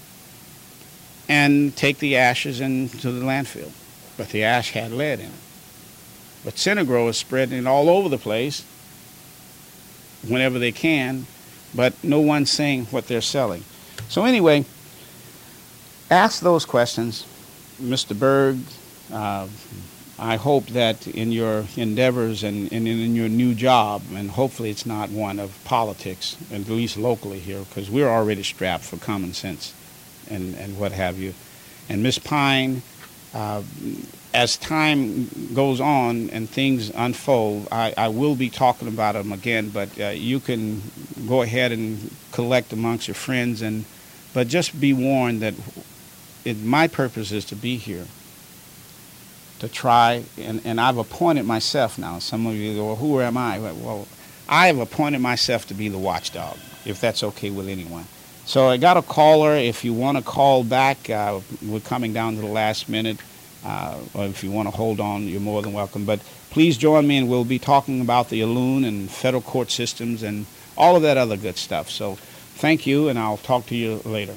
and take the ashes into the landfill. But the ash had lead in it. But Synagro is spreading it all over the place whenever they can, but no one's saying what they're selling. So anyway, ask those questions. Mister Berg, uh, I hope that in your endeavors and, and in your new job, and hopefully it's not one of politics, at least locally here, because we're already strapped for common sense and, and what have you. And Miss Pine, uh, as time goes on and things unfold, I, I will be talking about them again, but uh, you can go ahead and collect amongst your friends, and but just be warned that it, my purpose is to be here to try, and, and I've appointed myself now. Some of you go, well, who am I? Well, I have appointed myself to be the watchdog, if that's okay with anyone. So I got a caller. If you want to call back, uh, we're coming down to the last minute. Uh, or if you want to hold on, you're more than welcome. But please join me, and we'll be talking about the A L U N and federal court systems and all of that other good stuff. So thank you, and I'll talk to you later.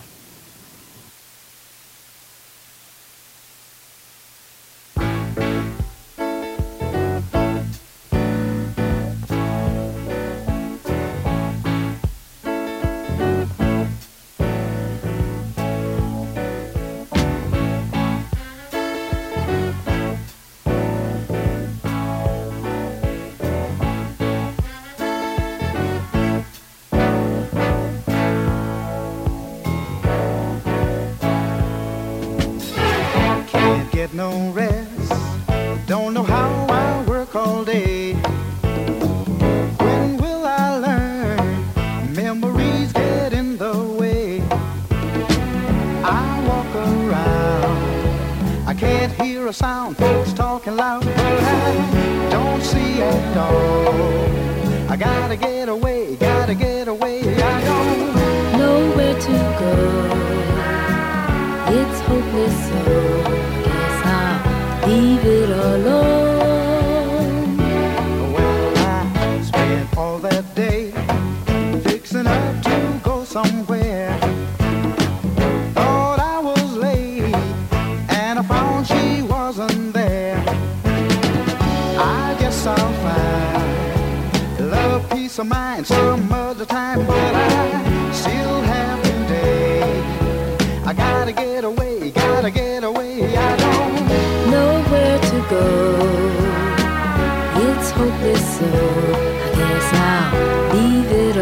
No rest, don't know how I work all day. When will I learn? Memories get in the way. I walk around, I can't hear a sound, folks talking loud, but I don't see at all. I gotta get away, gotta get away, I don't know where to go. It's hopeless, so leave it alone. Well, I spent all that day fixing up to go somewhere. Thought I was late, and I found she wasn't there. I guess I'll find love, peace of mind some other time, but I still have today. I gotta get away, gotta get away, I don't nowhere to go. It's hopeless, so I guess I'll leave it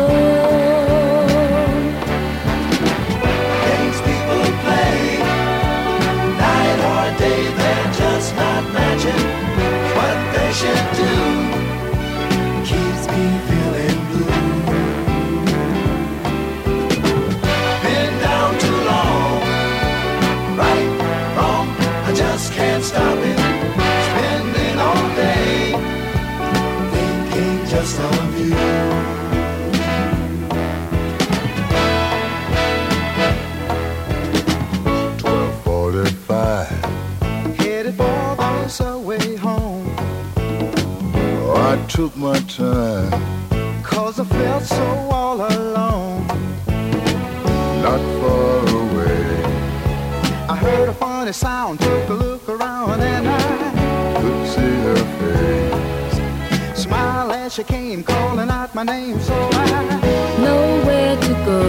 alone. Games people play, night or day, they're just not matching what they should do. Keeps me feeling blue. Been down too long, right, wrong, I just can't stop it. Spending all day thinking just of you. twelve forty-five, headed for the subway home. Oh, I took my time, cause I felt so all alone. Not far away, I heard a funny sound, took a look around, and I could see her face. Smile as she came, calling out my name, so I know where to go.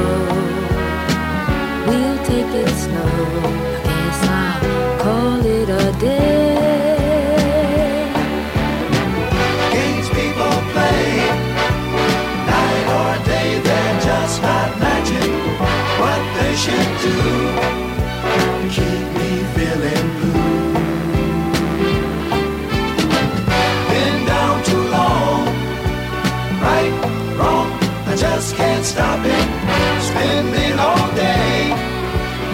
We'll take it slow, I guess I'll call it a day. Games people play, night or day, they're just not matching what they should do. Keep me feeling blue. Been down too long, right, wrong, I just can't stop it. Spending all day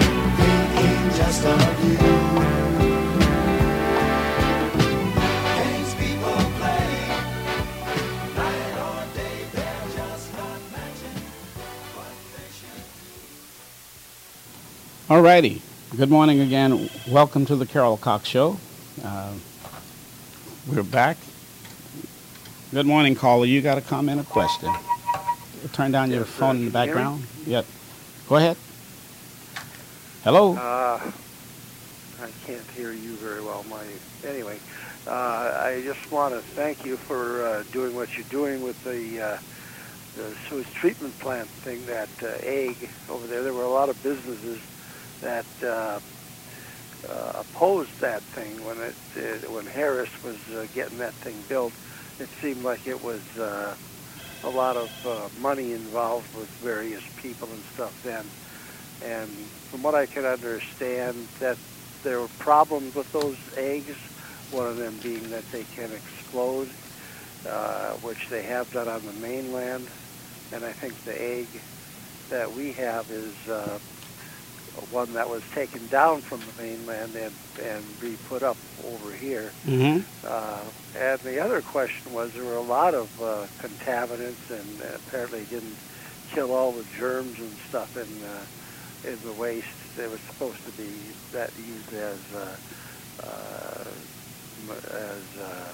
All righty. Good morning again. Welcome to the Carol Cox Show. Uh, we're back. Good morning, caller. You got a comment or question? Turn down your Yes, phone uh, in the can you hear me? background. Yep. Go ahead. Hello. Uh, I can't hear you very well. My anyway, uh, I just want to thank you for uh, doing what you're doing with the uh, the sewage treatment plant thing. That uh, egg over there. There were a lot of businesses that uh, uh, opposed that thing when it, it when Harris was uh, getting that thing built. It seemed like it was uh, a lot of uh, money involved with various people and stuff then. And from what I can understand, that there were problems with those eggs, one of them being that they can explode, uh, which they have done on the mainland. And I think the egg that we have is uh, one that was taken down from the mainland and, and re-put up over here. Mm-hmm. Uh, and the other question was there were a lot of uh, contaminants, and uh, apparently didn't kill all the germs and stuff in uh, in the waste. They were supposed to be that used as uh, uh, as uh,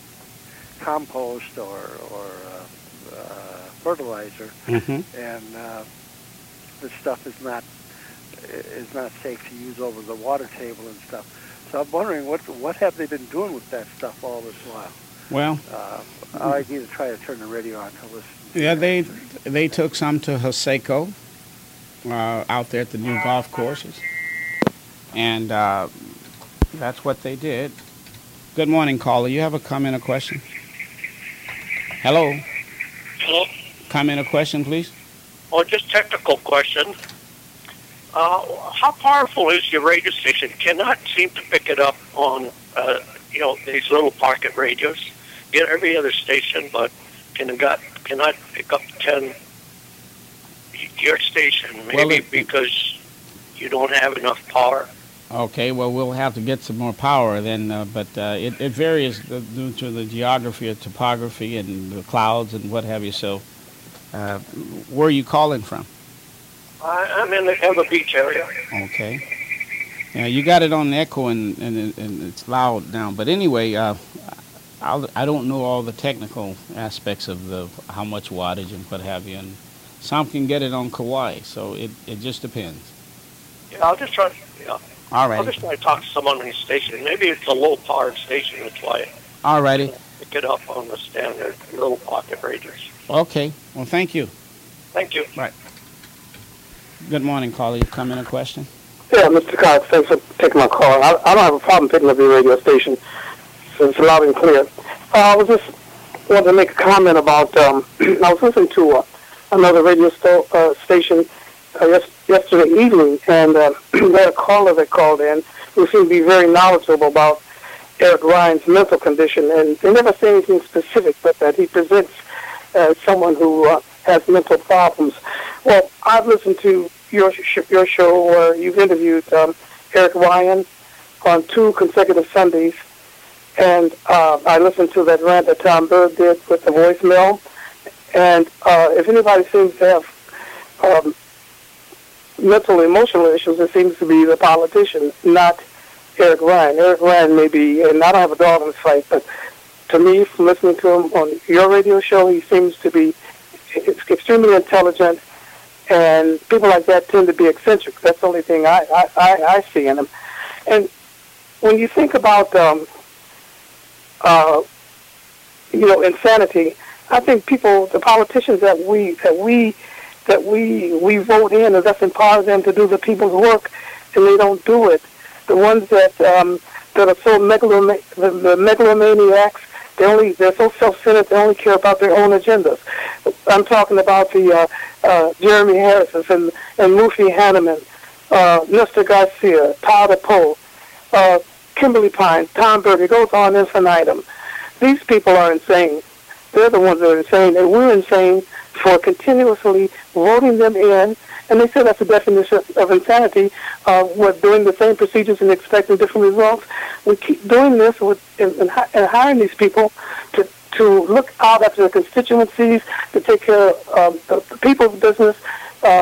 compost or or uh, uh, fertilizer, Mm-hmm. and uh, the stuff is not is not safe to use over the water table and stuff. So I'm wondering what what have they been doing with that stuff all this while? Well, Uh, I need to try to turn the radio on to listen. to yeah, the they answers. they took some to Haseko uh, out there at the new golf courses, and uh, that's what they did. Good morning, caller. You have a comment or question? Hello. Hello? Comment or question, please? Oh, just technical question. Uh, how powerful is your radio station? Cannot seem to pick it up on, uh, you know, these little pocket radios. Get every other station, but can it got cannot pick up ten. Your station, maybe Well, it- because you don't have enough power. Okay, well, we'll have to get some more power then, uh, but uh, it, it varies due to the geography or topography and the clouds and what have you. So, uh, where are you calling from? I, I'm in the Ever Beach area. Okay. Yeah, you got it on echo and, and, and it's loud now. But anyway, uh, I'll, I don't know all the technical aspects of the how much wattage and what have you. And some can get it on Kauai, so it, it just depends. Yeah, I'll just try. Yeah, All I'll right. just try to talk to someone on the station. Maybe it's a low-powered station. That's why All righty. I pick it up on the standard little pocket radios. Okay. Well, thank you. Thank you. Good morning, caller. You come in a question? Yeah, Mister Cox, thanks for taking my call. I, I don't have a problem picking up your radio station, so it's loud and clear. Uh, I was just wanted to make a comment about, um, I was listening to uh, another radio sto- uh, station uh, yes- yesterday evening, and uh, they had a caller that called in who seemed to be very knowledgeable about Eric Ryan's mental condition, and they never say anything specific, but that he presents as someone who uh, has mental problems. Well, I've listened to your sh- your show where you've interviewed um, Eric Ryan on two consecutive Sundays, and uh, I listened to that rant that Tom Berg did with the voicemail. And uh, if anybody seems to have um, mental, emotional issues, it seems to be the politician, not Eric Ryan. Eric Ryan may be, and I don't have a dog in this fight, but to me, from listening to him on your radio show, he seems to be extremely intelligent, and people like that tend to be eccentric. That's the only thing I, I, I, I see in him. And when you think about, um, uh, you know, insanity, I think people, the politicians that we that we that we we vote in, and that's empower them to do the people's work, and they don't do it. The ones that um, that are so megaloma- the, the megalomaniacs, they only they're so self-centered. They only care about their own agendas. I'm talking about the uh, uh, Jeremy Harris's and and Mufi Hanneman, uh, Mister Garcia, Tyler Poe, uh, Kimberly Pine, Tom Berg. It goes on infinitum. These people are insane. They're the ones that are insane, and we're insane for continuously voting them in. And they say that's the definition of insanity. Uh, we're doing the same procedures and expecting different results. We keep doing this with and, and, and hiring these people to to look out after the constituencies, to take care of um, the, the people's business. Uh,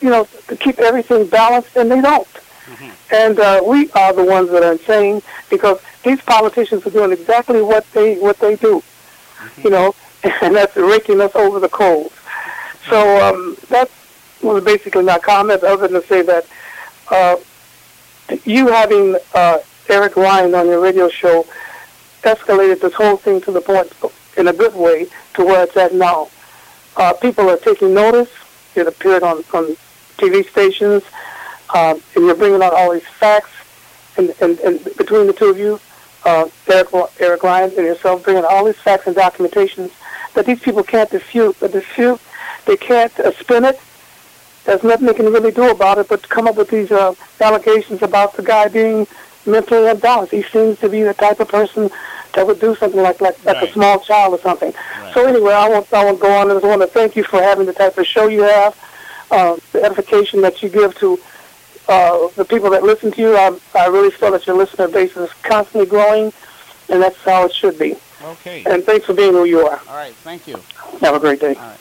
you know, to keep everything balanced, and they don't. Mm-hmm. And uh, we are the ones that are insane because these politicians are doing exactly what they what they do, mm-hmm. you know, and that's raking us over the coals. So um, that was basically my comment, other than to say that uh, you having uh, Eric Ryan on your radio show escalated this whole thing to the point, in a good way, to where it's at now. Uh, people are taking notice. It appeared on, on T V stations, um, and you're bringing out all these facts. And, and, and between the two of you, uh, Eric, Eric Ryan and yourself, bringing all these facts and documentations that these people can't dispute. But dispute, they can't uh, spin it. There's nothing they can really do about it but come up with these uh, allegations about the guy being mentally unbalanced. He seems to be the type of person that would do something like like, like right. a small child or something. Right. So anyway, I won't, I won't go on. I just want to thank you for having the type of show you have, uh, the edification that you give to uh, the people that listen to you. I, I really feel that your listener base is constantly growing, and that's how it should be. Okay. And thanks for being who you are. All right. Thank you. Have a great day. All right.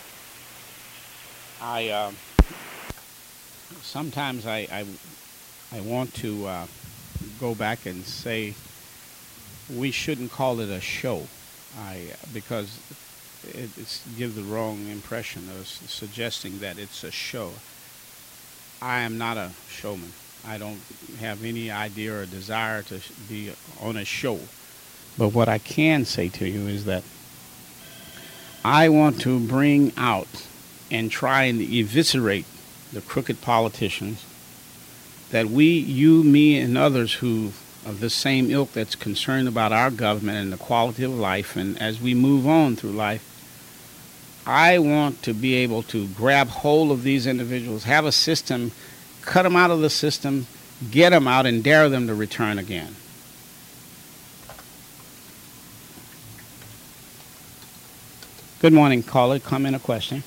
I uh, sometimes I, I I want to uh, go back and say we shouldn't call it a show, I because it it's, gives the wrong impression of suggesting that it's a show. I am not a showman. I don't have any idea or desire to be on a show. But what I can say to you is that I want to bring out and try and eviscerate the crooked politicians that we, you, me, and others who of the same ilk that's concerned about our government and the quality of life, and as we move on through life, I want to be able to grab hold of these individuals, have a system, cut them out of the system, get them out, and dare them to return again. Good morning, caller. Comment or question?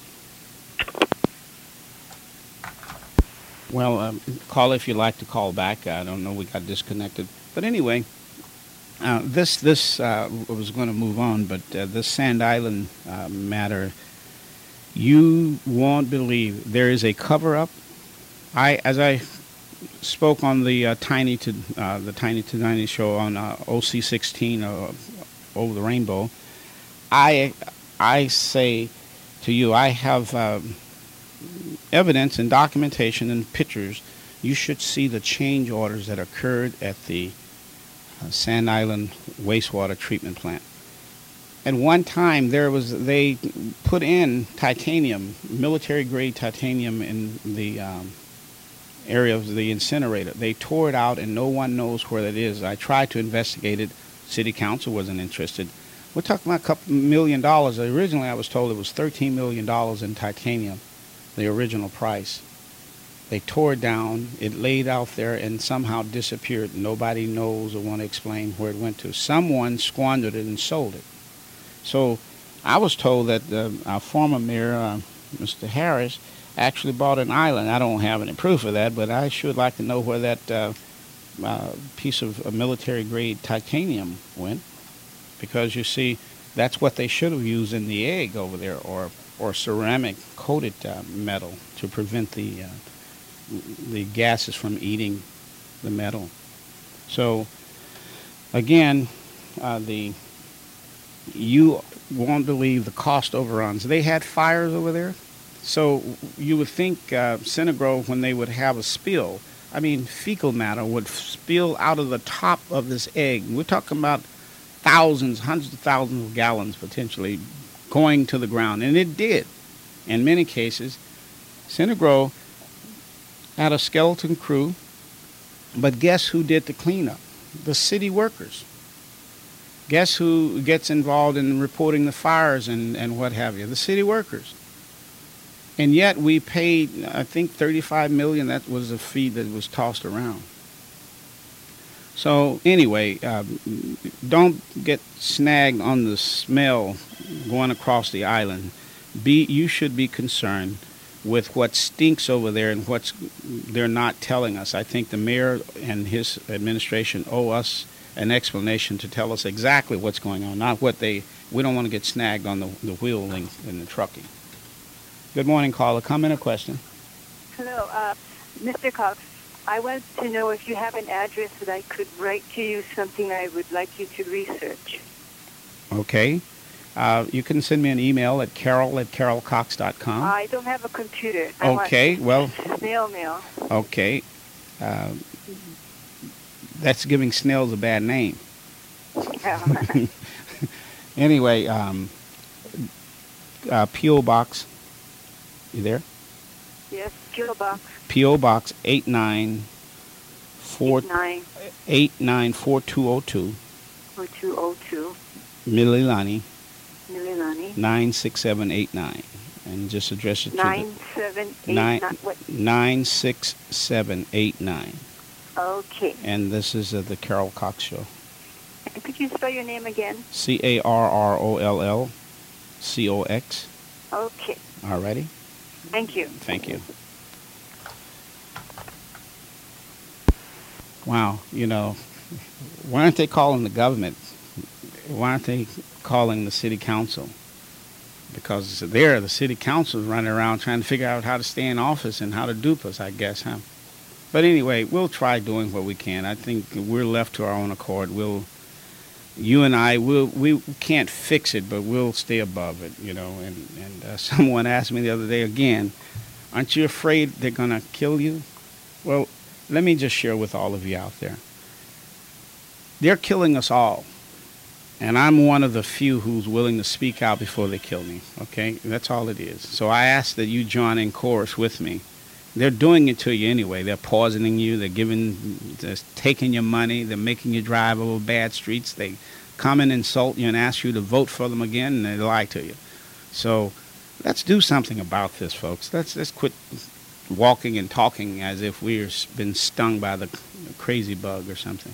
Well, um, call if you'd like to call back. I don't know, we got disconnected. But anyway, uh, this this uh, was going to move on, but uh, this Sand Island uh, matter, you won't believe there is a cover-up. I, as I spoke on the uh, Tiny to uh, the Tiny to Ninety show on uh, O C sixteen uh, Over the Rainbow, I I say to you, I have. Uh, evidence and documentation and pictures. You should see the change orders that occurred at the uh, Sand Island wastewater treatment plant. At one time, there was they put in titanium, military-grade titanium, in the um, area of the incinerator. They tore it out, and no one knows where that is. I tried to investigate it. City Council wasn't interested. We're talking about a couple million dollars. Originally, I was told it was thirteen million dollars in titanium, the original price. They tore it down, it laid out there and somehow disappeared. Nobody knows or want to explain where it went to. Someone squandered it and sold it. So I was told that uh, our former mayor, uh, Mister Harris, actually bought an island. I don't have any proof of that, but I should like to know where that uh, uh, piece of uh, military-grade titanium went, because you see, that's what they should have used in the egg over there, or or ceramic coated uh, metal to prevent the uh, the gases from eating the metal. So again, uh, the you won't believe the cost overruns. They had fires over there, so you would think uh, Centigrove, when they would have a spill, I mean fecal matter would spill out of the top of this egg. We're talking about thousands, hundreds of thousands of gallons potentially going to the ground, and it did. In many cases, Centigrove had a skeleton crew, but guess who did the cleanup? The city workers. Guess who gets involved in reporting the fires and, and what have you? The city workers. And yet we paid, I think, thirty-five million dollars. That was a fee that was tossed around. So anyway, um, don't get snagged on the smell going across the island. Be you should be concerned with what stinks over there and what's they're not telling us. I think the mayor and his administration owe us an explanation to tell us exactly what's going on, not what they. We don't want to get snagged on the, the wheeling and the trucking. Good morning, caller. Comment or question? Hello, uh, Mister Cox. I want to know if you have an address that I could write to you something I would like you to research. Okay. Uh, you can send me an email at carol at carol cox dot com. I don't have a computer. I Okay, want well... snail mail. Okay. Uh, that's giving snails a bad name. Yeah. Anyway, um, uh, P O. Box, you there? Yes, P O. Box. P O. Box eight nine four two oh two. four two oh two. Mililani. Mililani. nine six seven eight nine. And just address it to nine seven eight the... Nine, nine, what? nine six seven eight nine. Okay. And this is uh, the Carol Cox Show. And could you spell your name again? C A R R O L L C O X. Okay. All righty. Thank you. Thank you. Wow, you know, why aren't they calling the government? Why aren't they calling the city council? Because they're the city council running around trying to figure out how to stay in office and how to dupe us, I guess, huh? But anyway, we'll try doing what we can. I think we're left to our own accord. We'll, you and I, we'll, we can't fix it, but we'll stay above it, you know. And, and uh, someone asked me the other day again, aren't you afraid they're going to kill you? Well, let me just share with all of you out there. They're killing us all. And I'm one of the few who's willing to speak out before they kill me, okay? That's all it is. So I ask that you join in chorus with me. They're doing it to you anyway. They're poisoning you. They're giving, they're taking your money. They're making you drive over bad streets. They come and insult you and ask you to vote for them again, and they lie to you. So let's do something about this, folks. Let's, let's quit walking and talking as if we've been stung by the crazy bug or something.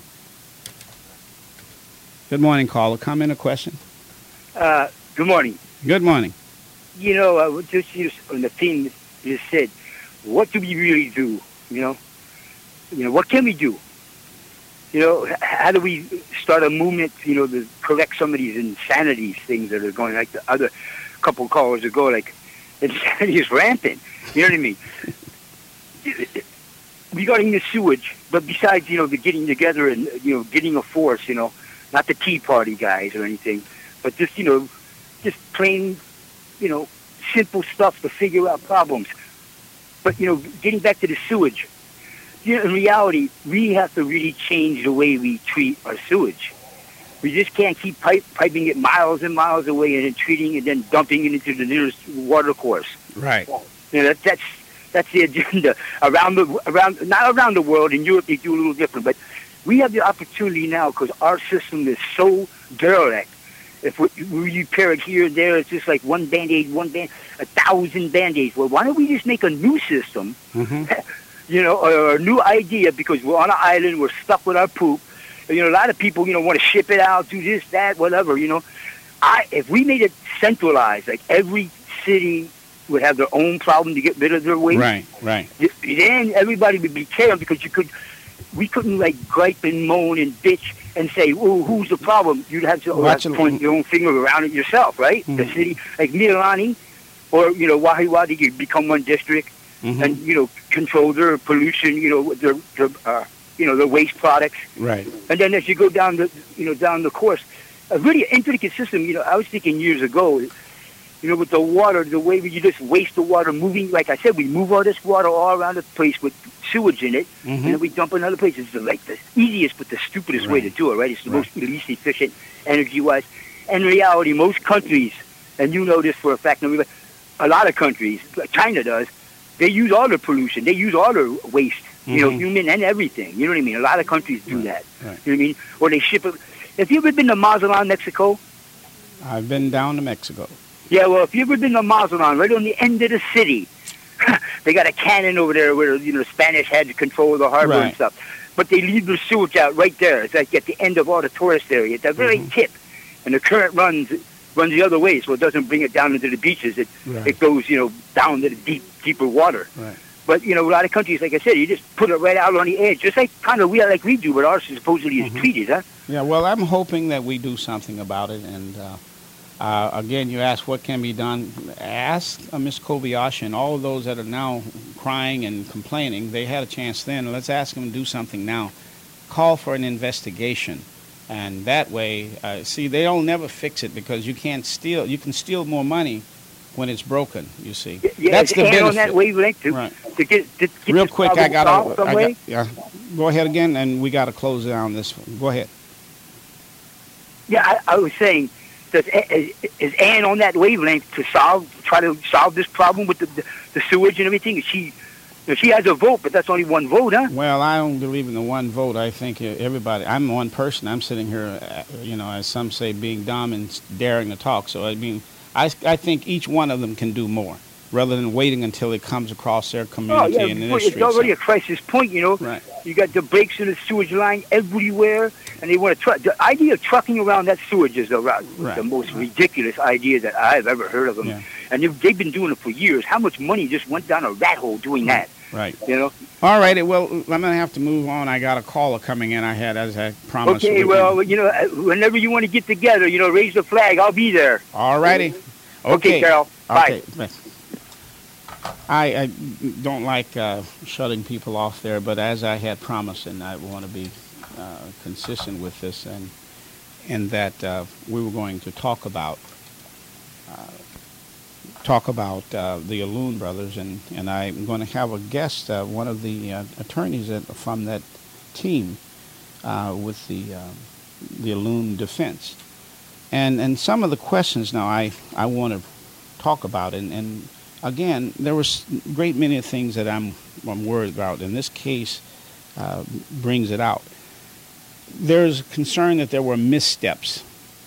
Good morning, caller. Comment or question? Uh, good morning. Good morning. You know, uh, just use on the thing you said. What do we really do? You know, you know, what can we do? You know, h- how do we start a movement? You know, to correct some of these insanity things that are going, like the other couple callers ago. Like insanity is rampant. You know what I mean? Regarding the sewage, but besides, you know, the getting together and you know, getting a force, you know. Not the Tea Party guys or anything, but just, you know, just plain, you know, simple stuff to figure out problems. But, you know, getting back to the sewage, you know, in reality, we have to really change the way we treat our sewage. We just can't keep pipe, piping it miles and miles away and then treating it and then dumping it into the nearest water course. Right. You know, that, that's that's the agenda around the around not around the world. In Europe, they do a little different, but we have the opportunity now because our system is so derelict. If we, we repair it here and there, it's just like one Band-Aid, one band, a thousand Band-Aids. Well, why don't we just make a new system, mm-hmm. you know, or a new idea because we're on an island, we're stuck with our poop. You know, a lot of people, you know, want to ship it out, do this, that, whatever, you know. I If we made it centralized, like every city would have their own problem to get rid of their waste. Right, right. Then everybody would be caring because you could... We couldn't like gripe and moan and bitch and say, "Oh, who's the problem?" You'd have to, have to point your own finger around it yourself, right? Mm-hmm. The city, like Mililani, or you know, Wahi Wadi, you become one district mm-hmm. and you know control their pollution, you know, their, their uh, you know, their waste products. Right. And then as you go down the, you know, down the course, a really intricate system. You know, I was thinking years ago. You know, with the water, the way we just waste the water, moving, like I said, we move all this water all around the place with sewage in it, mm-hmm. and then we dump it in other places. It's like the easiest but the stupidest right. way to do it, right? It's the right. most least efficient energy-wise. In reality, most countries, and you know this for a fact, a lot of countries, like China does, they use all their pollution. They use all their waste, mm-hmm. you know, human and everything. You know what I mean? A lot of countries do right. that. Right. You know what I mean? Or they ship it. Have you ever been to Mazatlan, Mexico? I've been down to Mexico. Yeah, well, if you've ever been to Mazatlan, right on the end of the city, they got a cannon over there where, you know, the Spanish had control of the harbor right. and stuff. But they leave their sewage out right there. It's like at the end of all the tourist area, at the very mm-hmm. tip. And the current runs runs the other way, so it doesn't bring it down into the beaches. It right. it goes, you know, down to the deep, deeper water. Right. But, you know, a lot of countries, like I said, you just put it right out on the edge, just like kind of we like we do, but ours supposedly is mm-hmm. treated, huh? Yeah, well, I'm hoping that we do something about it, and... Uh, Uh, again, you ask what can be done. Ask uh, Miz Kobayashi and all of those that are now crying and complaining. They had a chance then. Let's ask them to do something now. Call for an investigation. And that way, uh, see, they'll never fix it because you can't steal. You can steal more money when it's broken, you see. Yeah, That's the and benefit. on that wavelength to, right. to get, to get Real this quick, I problem got solved some to. way. Yeah, go ahead again, and we got to close down this one. Go ahead. Yeah, I, I was saying, does is Ann on that wavelength to solve, try to solve this problem with the the, the sewage and everything? Is she, you know, she has a vote, but that's only one vote, huh? Well, I don't believe in the one vote. I think everybody. I'm one person. I'm sitting here, uh, you know, as some say, being dumb and daring to talk. So I mean, I I think each one of them can do more, rather than waiting until it comes across their community Oh, yeah, and in boy, their it's streets. already a crisis point, you know. Right. You got the breaks in the sewage line everywhere, and they want to truck. The idea of trucking around that sewage is the, right. the most ridiculous idea that I've ever heard of them. Yeah. And they've, they've been doing it for years. How much money just went down a rat hole doing that? Right. You know. All right. Well, I'm going to have to move on. I got a caller coming in. I had, as I promised. Okay. Well, you know, whenever you want to get together, you know, raise the flag. I'll be there. All righty. Okay, Okay, Carol. Bye. Okay. I, I don't like uh, shutting people off there, but as I had promised, and I want to be uh, consistent with this, and and that uh, we were going to talk about uh, talk about uh, the Alloon brothers, and, and I'm going to have a guest, uh, one of the uh, attorneys that, from that team uh, with the uh, the Alloon defense, and and some of the questions now I I want to talk about, and and. Again, there was a great many things that I'm, I'm worried about, and this case uh, brings it out. There's concern that there were missteps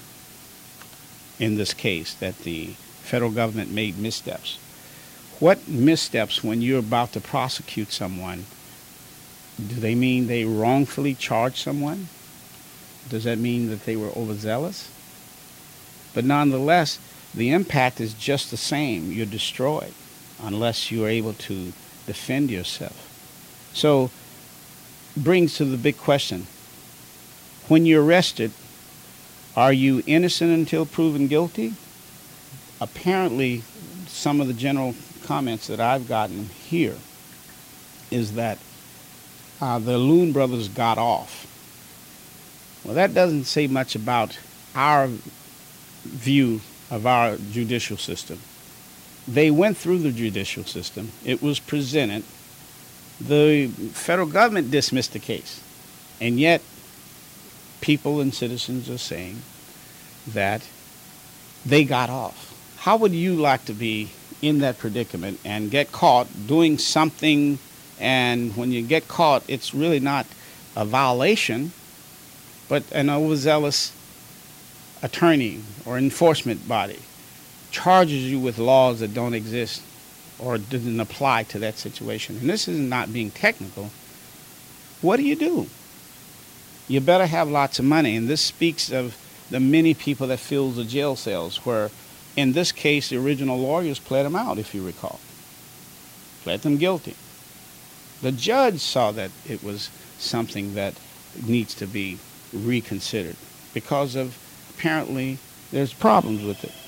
in this case, that the federal government made missteps. What missteps when you're about to prosecute someone? Do they mean they wrongfully charged someone? Does that mean that they were overzealous? But nonetheless, the impact is just the same. You're destroyed unless you're able to defend yourself. So, brings to the big question. When you're arrested, are you innocent until proven guilty? Apparently, some of the general comments that I've gotten here is that uh, the Alloon brothers got off. Well, that doesn't say much about our view of our judicial system. They went through the judicial system. It was presented. The federal government dismissed the case. And yet, people and citizens are saying that they got off. How would you like to be in that predicament and get caught doing something, and when you get caught, it's really not a violation, but an overzealous attorney or enforcement body charges you with laws that don't exist or didn't apply to that situation. And this is not being technical. What do you do? You better have lots of money. And this speaks of the many people that fill the jail cells, where in this case the original lawyers pled them out, if you recall. Pled them guilty. The judge saw that it was something that needs to be reconsidered because of apparently there's problems with it.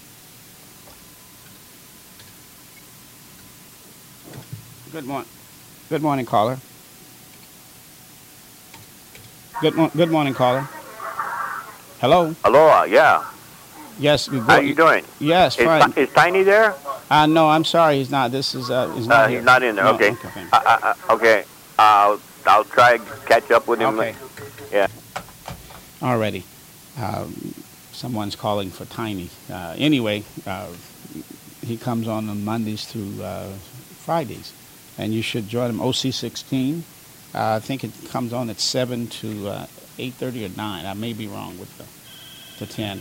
Good morning. Good morning, caller. Good, mo- good morning, caller. Hello? Hello, uh, yeah. Yes. Good, How you doing? Yes, is, fine. Is Tiny there? Uh, no, I'm sorry, he's not. This is, uh, he's not uh, here. He's not in there, No, okay. okay, thanks. Uh, uh, uh, okay, uh, I'll try to catch up with him. Okay. Yeah. Alrighty. Um, someone's calling for Tiny. Uh, anyway, uh, he comes on on Mondays through uh, Fridays, and you should join him. O C sixteen. Uh, I think it comes on at seven to uh, eight thirty or nine. I may be wrong with the, the ten.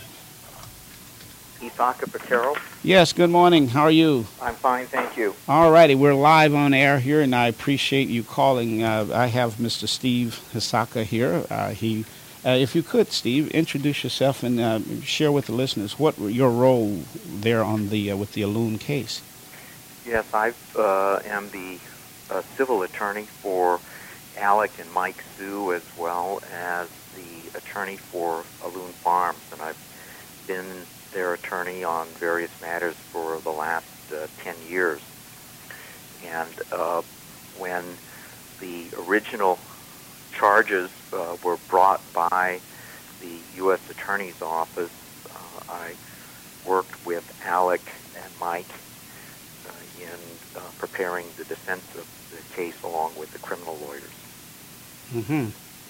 Isaka Patero. Yes, good morning. How are you? I'm fine, thank you. All righty. We're live on air here, and I appreciate you calling. Uh, I have Mister Steve Hisaka here. Uh, he, uh, if you could, Steve, introduce yourself and uh, share with the listeners what your role there on the uh, with the Alloon case. Yes, I uh, am the uh, civil attorney for Alec and Mike Sue, as well as the attorney for Alloon Farms, and I've been their attorney on various matters for the last uh, ten years. And uh, when the original charges uh, were brought by the U S Attorney's Office, uh, I worked with Alec and Mike uh, in uh, preparing the defense of the case along with the criminal lawyers. Mm-hmm.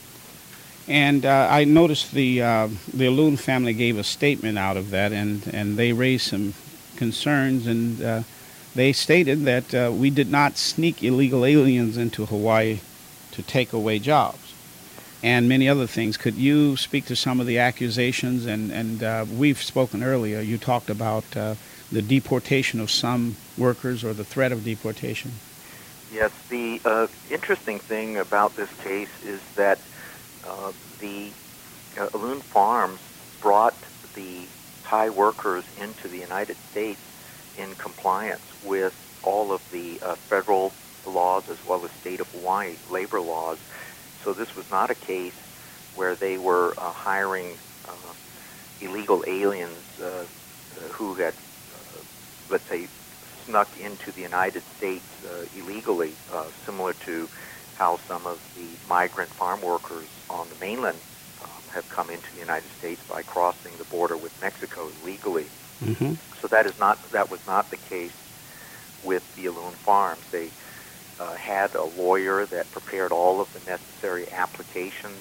And uh, I noticed the uh, the Alun family gave a statement out of that, and, and they raised some concerns, and uh, they stated that uh, we did not sneak illegal aliens into Hawaii to take away jobs, and many other things. Could you speak to some of the accusations? And, and uh, we've spoken earlier, you talked about uh, the deportation of some workers or the threat of deportation. Yes, the uh, interesting thing about this case is that uh, the uh, Alun Farms brought the Thai workers into the United States in compliance with all of the uh, federal laws as well as state of Hawaii labor laws. So this was not a case where they were uh, hiring uh, illegal aliens uh, who had, uh, let's say, snuck into the United States uh, illegally, uh, similar to how some of the migrant farm workers on the mainland um, have come into the United States by crossing the border with Mexico illegally. Mm-hmm. So that is not that was not the case with the Alun Farms. They uh, had a lawyer that prepared all of the necessary applications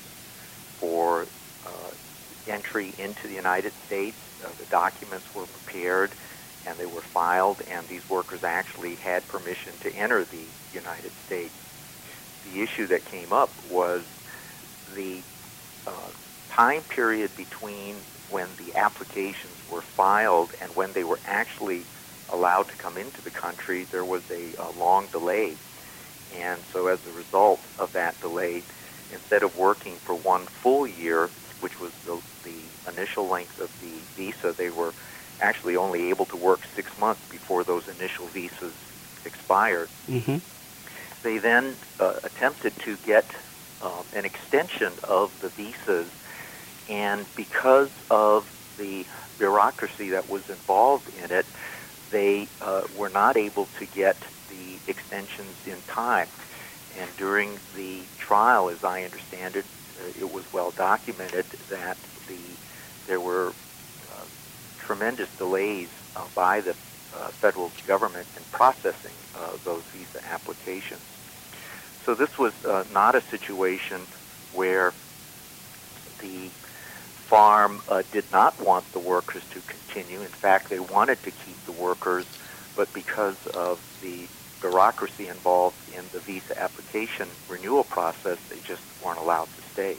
for uh, entry into the United States. Uh, the documents were prepared and they were filed, and these workers actually had permission to enter the United States. The issue that came up was the uh, time period between when the applications were filed and when they were actually allowed to come into the country. There was a, a long delay. And so as a result of that delay, instead of working for one full year, which was the, the initial length of the visa, they were actually only able to work six months before those initial visas expired. Mm-hmm. They then uh, attempted to get uh, an extension of the visas, and because of the bureaucracy that was involved in it, they uh, were not able to get the extensions in time. And during the trial, as I understand it, uh, it was well documented that the there were uh, tremendous delays uh, by the uh, federal government in processing uh, those visa applications. So this was uh, not a situation where the farm uh, did not want the workers to continue. In fact, they wanted to keep the workers, but because of the bureaucracy involved in the visa application renewal process, they just weren't allowed to stay.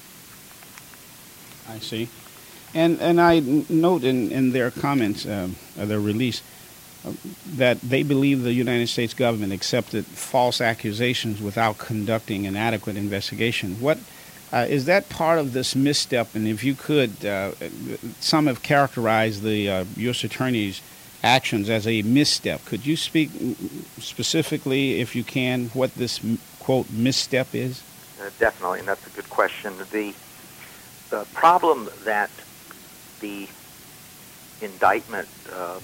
I see. And and I note in, in their comments, um, uh, their release, uh, that they believe the United States government accepted false accusations without conducting an adequate investigation. What uh, is that part of this misstep? And if you could, uh, some have characterized the uh, U S Attorney's actions as a misstep. Could you speak specifically, if you can, what this, quote, misstep is? Uh, definitely, and that's a good question. The, the problem that the indictment, uh,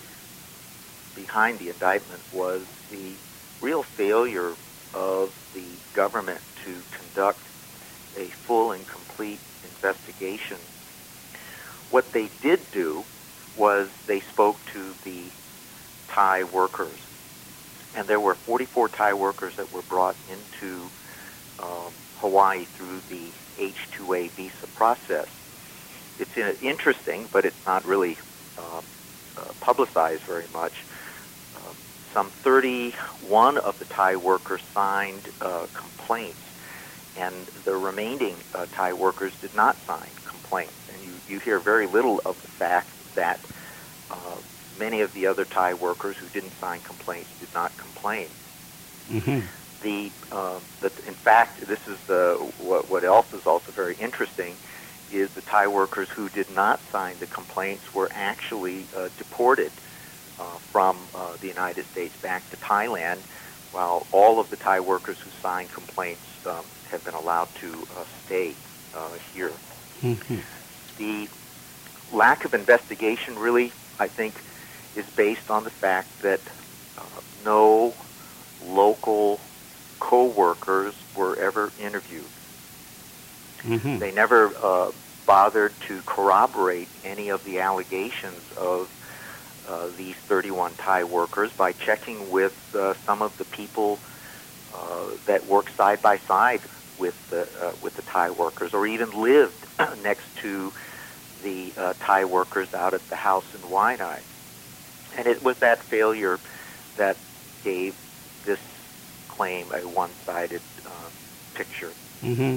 behind the indictment, was the real failure of the government to conduct a full and complete investigation. What they did do was they spoke to the Thai workers, and there were forty-four Thai workers that were brought into um, Hawaii through the H two A visa process. It's uh, interesting, but it's not really um, uh, publicized very much. Um, some thirty-one of the Thai workers signed uh, complaints, and the remaining uh, Thai workers did not sign complaints. And you, you hear very little of the fact that uh, many of the other Thai workers who didn't sign complaints did not complain. Mm-hmm. The, uh, the in fact, this is the what, what else is also very interesting is the Thai workers who did not sign the complaints were actually uh, deported uh, from uh, the United States back to Thailand, while all of the Thai workers who signed complaints um, have been allowed to uh, stay uh, here. Mm-hmm. The lack of investigation really, I think, is based on the fact that uh, no local co-workers were ever interviewed. Mm-hmm. They never uh, bothered to corroborate any of the allegations of uh, these thirty-one Thai workers by checking with uh, some of the people uh, that work side by side with the uh, with the Thai workers, or even lived next to the uh, Thai workers out at the house in Waianae. And it was that failure that gave this claim a one-sided uh, picture. Mm-hmm.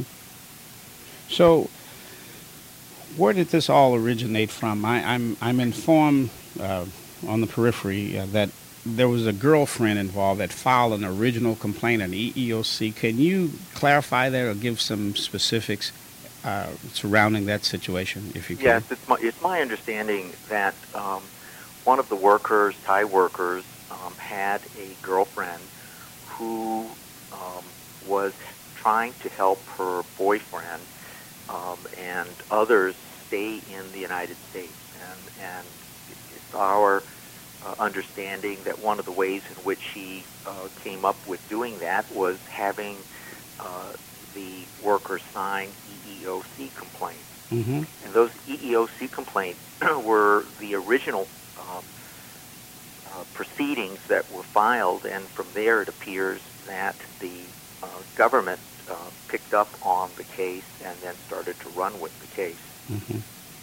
So, where did this all originate from? I, I'm I'm informed uh, on the periphery uh, that there was a girlfriend involved that filed an original complaint, an E E O C. Can you clarify that or give some specifics uh, surrounding that situation, if you can? Yes, it's my, it's my understanding that um, one of the workers, Thai workers, um, had a girlfriend who um, was trying to help her boyfriend um, and others stay in the United States. And, and it's our uh, understanding that one of the ways in which she uh, came up with doing that was having uh, the workers sign E E O C complaints. Mm-hmm. And those E E O C complaints were the original um, uh, proceedings that were filed, and from there it appears that the uh, government uh, picked up on the case and then started to run with the case. Mm-hmm.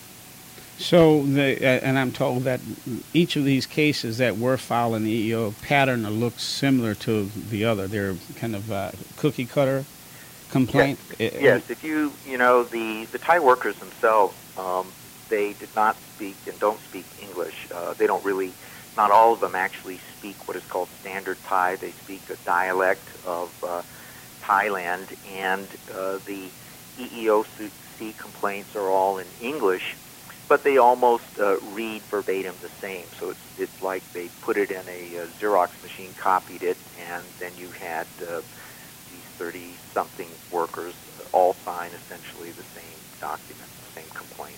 So, the, uh, and I'm told that each of these cases that were filed in the E E O pattern looks similar to the other. They're kind of uh, cookie cutter complaint. Yes, yes. If you, you know, the, the Thai workers themselves, um, they did not speak and don't speak English. Uh, they don't really, not all of them actually speak what is called Standard Thai. They speak a dialect of uh, Thailand, and uh, the E E O C complaints are all in English, but they almost uh, read verbatim the same. So it's it's like they put it in a, a Xerox machine, copied it, and then you had uh, these thirty-something workers all sign essentially the same document, the same complaint.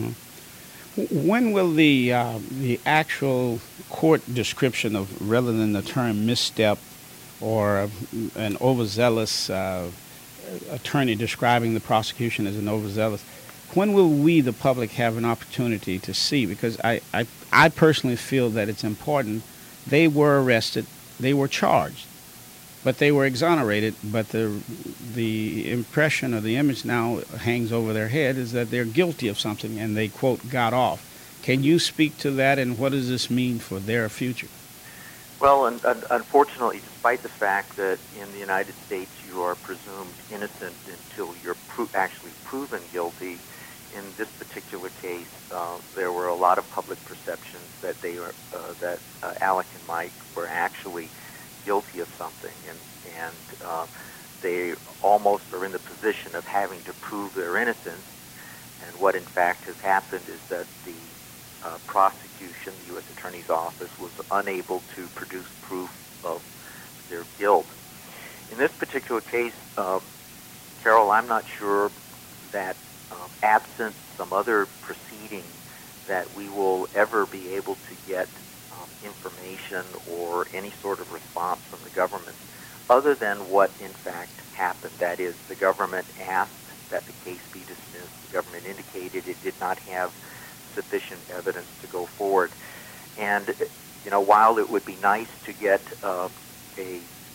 Mm-hmm. When will the uh, the actual court description of, rather than the term misstep or an overzealous uh, attorney describing the prosecution as an overzealous, when will we, the public, have an opportunity to see? Because I, I, I personally feel that it's important. They were arrested, they were charged, but they were exonerated. But the the impression or the image now hangs over their head is that they're guilty of something and they, quote, got off. Can you speak to that, and what does this mean for their future? Well, un- un- unfortunately, despite the fact that in the United States you are presumed innocent until you're pro- actually proven guilty, in this particular case, uh, there were a lot of public perceptions that they were, uh, that uh, Alec and Mike were actually guilty of something, and and uh, they almost are in the position of having to prove their innocence. And what in fact has happened is that the uh, prosecution, the U S Attorney's Office, was unable to produce proof of their guilt. In this particular case, uh, Carol, I'm not sure that Um, absent some other proceeding that we will ever be able to get um, information or any sort of response from the government other than what in fact happened. That is, the government asked that the case be dismissed. The government indicated it did not have sufficient evidence to go forward. And, you know, while it would be nice to get uh, a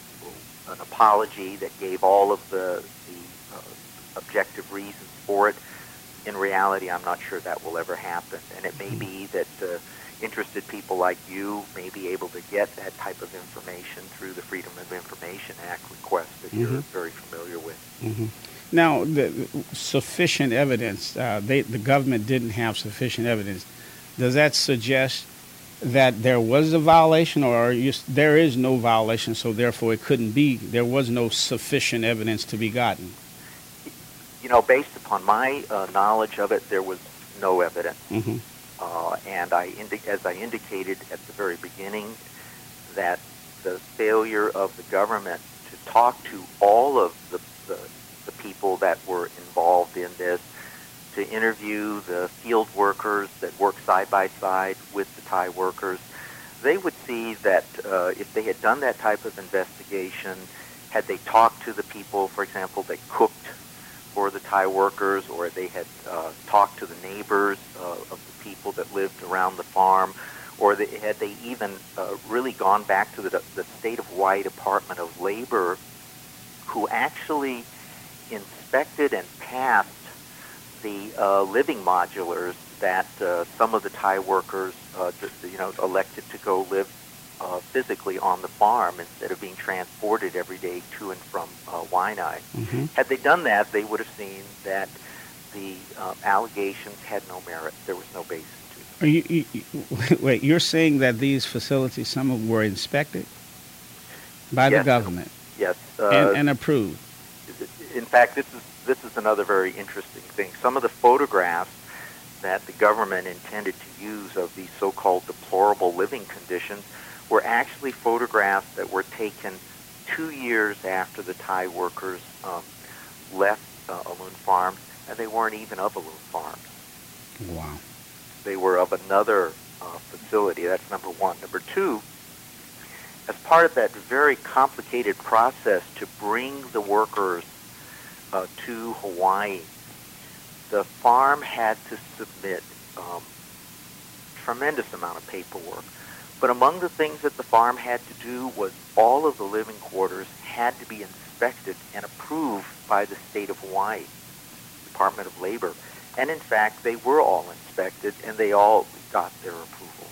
an apology that gave all of the, the uh, objective reasons for it, in reality, I'm not sure that will ever happen. And it may be that uh, interested people like you may be able to get that type of information through the Freedom of Information Act request that mm-hmm. you're very familiar with. Mm-hmm. Now, the sufficient evidence, uh, they, the government didn't have sufficient evidence. Does that suggest that there was a violation, or you, there is no violation, so therefore it couldn't be, there was no sufficient evidence to be gotten? You know, based upon my uh, knowledge of it, there was no evidence. Mm-hmm. Uh, and I, indi- as I indicated at the very beginning, that the failure of the government to talk to all of the, the, the people that were involved in this, to interview the field workers that work side by side with the Thai workers, they would see that uh, if they had done that type of investigation, had they talked to the people, for example, that cooked for the Thai workers, or they had uh, talked to the neighbors uh, of the people that lived around the farm, or they, had they even uh, really gone back to the, the state of Hawaii Department of Labor, who actually inspected and passed the uh, living modulars that uh, some of the Thai workers, uh, just, you know, elected to go live uh, physically on the farm instead of being transported every day to and from uh, Waianae. Mm-hmm. Had they done that, they would have seen that the uh, allegations had no merit. There was no basis to them. Are you, you, you, wait, you're saying that these facilities, some of them were inspected by Yes. the government Yes. Uh, and, and approved? In fact, this is this is another very interesting thing. Some of the photographs that the government intended to use of these so-called deplorable living conditions were actually photographs that were taken two years after the Thai workers um, left uh, Alun Farms, and they weren't even of Alun Farms. Wow. They were of another uh, facility. That's number one. Number two, as part of that very complicated process to bring the workers uh, to Hawaii, the farm had to submit um, tremendous amount of paperwork. But among the things that the farm had to do was all of the living quarters had to be inspected and approved by the state of Hawaii Department of Labor. And in fact, they were all inspected, and they all got their approval.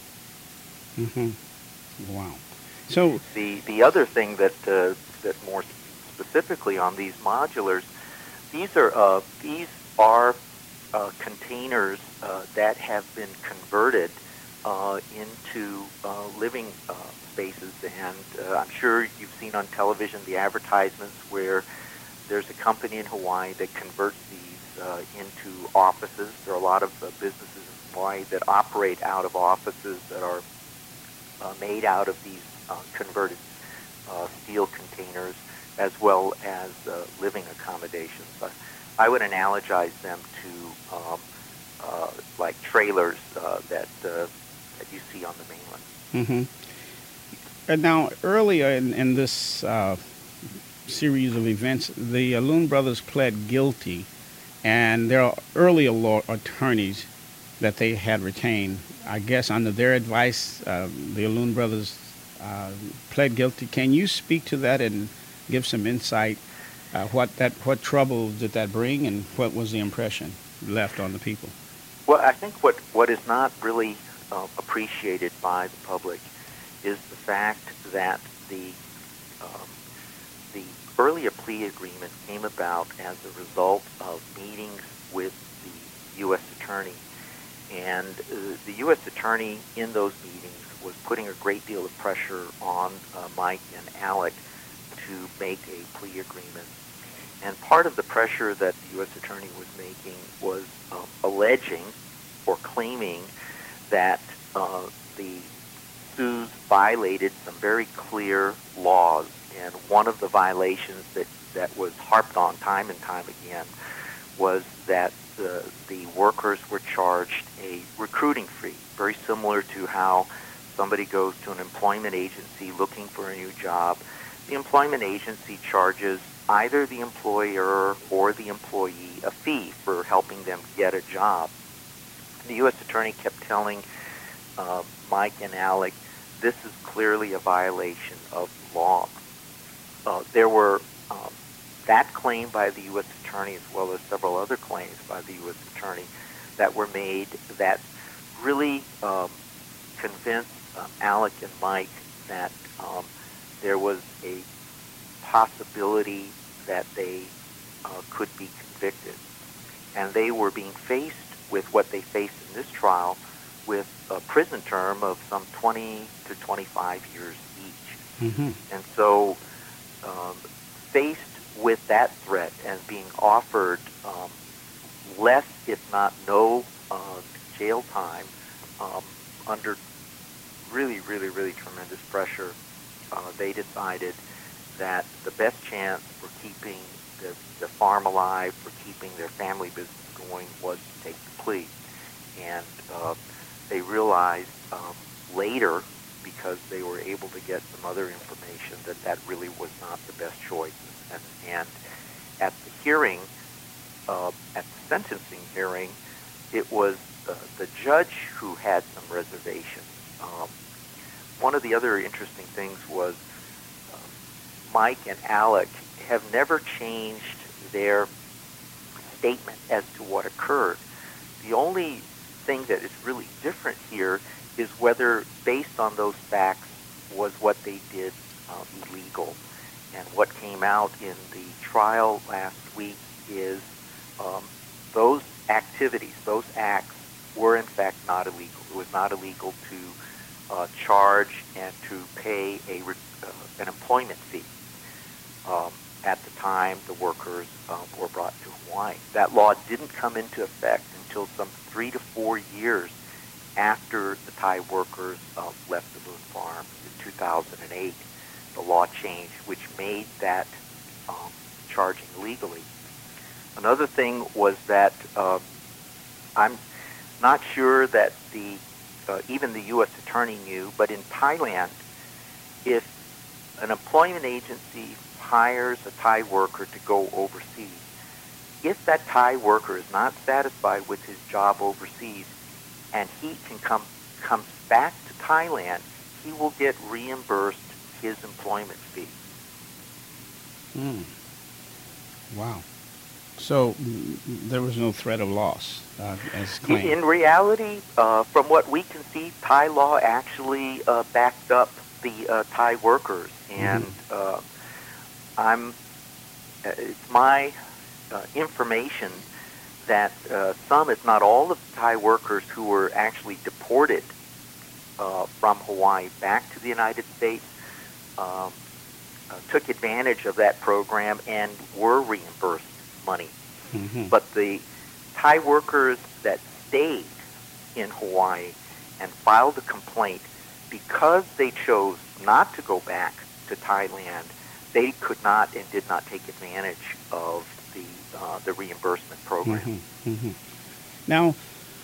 Mm-hmm. Wow. So the the other thing that uh, that more specifically on these modulars, these are uh, these are uh, containers uh, that have been converted uh, into uh, living uh, spaces, and uh, I'm sure you've seen on television the advertisements where there's a company in Hawaii that converts these uh, into offices. There are a lot of uh, businesses in Hawaii that operate out of offices that are uh, made out of these uh, converted uh, steel containers, as well as uh, living accommodations. Uh, I would analogize them to um, uh, like trailers uh, that uh, that you see on the mainland. Mm-hmm. And now, earlier in, in this uh, series of events, the Alun brothers pled guilty, and there are earlier law attorneys that they had retained. I guess under their advice, uh, the Alun brothers uh, pled guilty. Can you speak to that and give some insight? Uh, what that what trouble did that bring, and what was the impression left on the people? Well, I think what, what is not really uh, appreciated by the public is the fact that the um, the earlier plea agreement came about as a result of meetings with the U S attorney, and uh, the U S attorney in those meetings was putting a great deal of pressure on uh, Mike and Alec to make a plea agreement. And part of the pressure that the U S attorney was making was um, alleging or claiming that uh, the Sioux violated some very clear laws. And one of the violations that, that was harped on time and time again was that the, the workers were charged a recruiting fee, very similar to how somebody goes to an employment agency looking for a new job. The employment agency charges either the employer or the employee a fee for helping them get a job. The U S attorney kept telling uh, Mike and Alec, this is clearly a violation of the law. Uh, there were um, that claim by the U S attorney, as well as several other claims by the U S attorney that were made that really um, convinced um, Alec and Mike that um, there was a possibility that they uh, could be convicted. And they were being faced with what they faced in this trial, with a prison term of some twenty to twenty-five years each. Mm-hmm. And so um, faced with that threat and being offered um, less, if not no, uh, jail time um, under really, really, really tremendous pressure, uh, they decided that the best chance for keeping the, the farm alive, for keeping their family business going was to take the plea. And uh, they realized um, later, because they were able to get some other information, that that really was not the best choice. And, and at the hearing, uh, at the sentencing hearing, it was uh, the judge who had some reservations. Um, one of the other interesting things was uh, Mike and Alec have never changed their statement as to what occurred. The only thing that is really different here is whether, based on those facts, was what they did uh, illegal. And what came out in the trial last week is um, those activities, those acts, were in fact not illegal. It was not illegal to uh, charge and to pay a uh, an employment fee. Um, at the time the workers uh, were brought to Hawaii. That law didn't come into effect until some three to four years after the Thai workers uh, left the Moon Farm in two thousand eight. The law changed, which made that um, charging legally. Another thing was that uh, I'm not sure that the uh, even the U S attorney knew, but in Thailand, if an employment agency hires a Thai worker to go overseas, if that Thai worker is not satisfied with his job overseas and he can come comes back to Thailand, he will get reimbursed his employment fee. Hmm. Wow. So mm, there was no threat of loss uh, as claimed. In reality, uh, from what we can see, Thai law actually uh, backed up the uh, Thai workers, and mm-hmm. uh, I'm. Uh, it's my uh, information that uh, some, if not all, of the Thai workers who were actually deported uh, from Hawaii back to the United States um, uh, took advantage of that program and were reimbursed money. Mm-hmm. But the Thai workers that stayed in Hawaii and filed a complaint, because they chose not to go back to Thailand, they could not and did not take advantage of the uh, the reimbursement program. Mm-hmm. Mm-hmm. Now,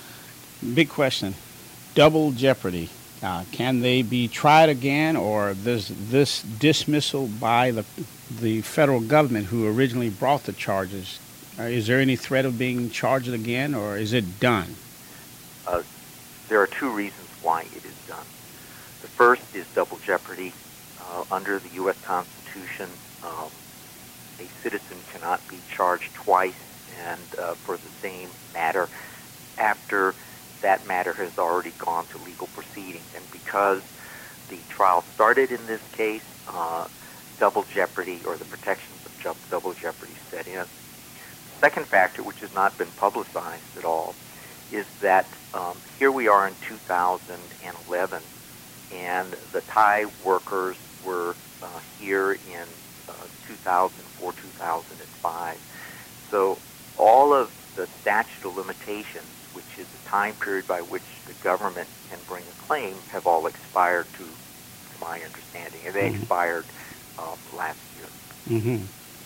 big question: double jeopardy. Uh, can they be tried again, or does this dismissal by the the federal government who originally brought the charges? Uh, is there any threat of being charged again, or is it done? Uh, there are two reasons why it is done. The first is double jeopardy. Uh, under the U S Constitution, um, a citizen cannot be charged twice and uh, for the same matter after that matter has already gone to legal proceedings. And because the trial started in this case, uh, double jeopardy, or the protections of ju- double jeopardy, set in. The second factor, which has not been publicized at all, is that um, here we are in two thousand eleven, and the Thai workers were uh, here in uh, two thousand four, two thousand five. So all of the statute of limitations, which is the time period by which the government can bring a claim, have all expired to, to my understanding. And they mm-hmm. expired uh, last year. Mm-hmm.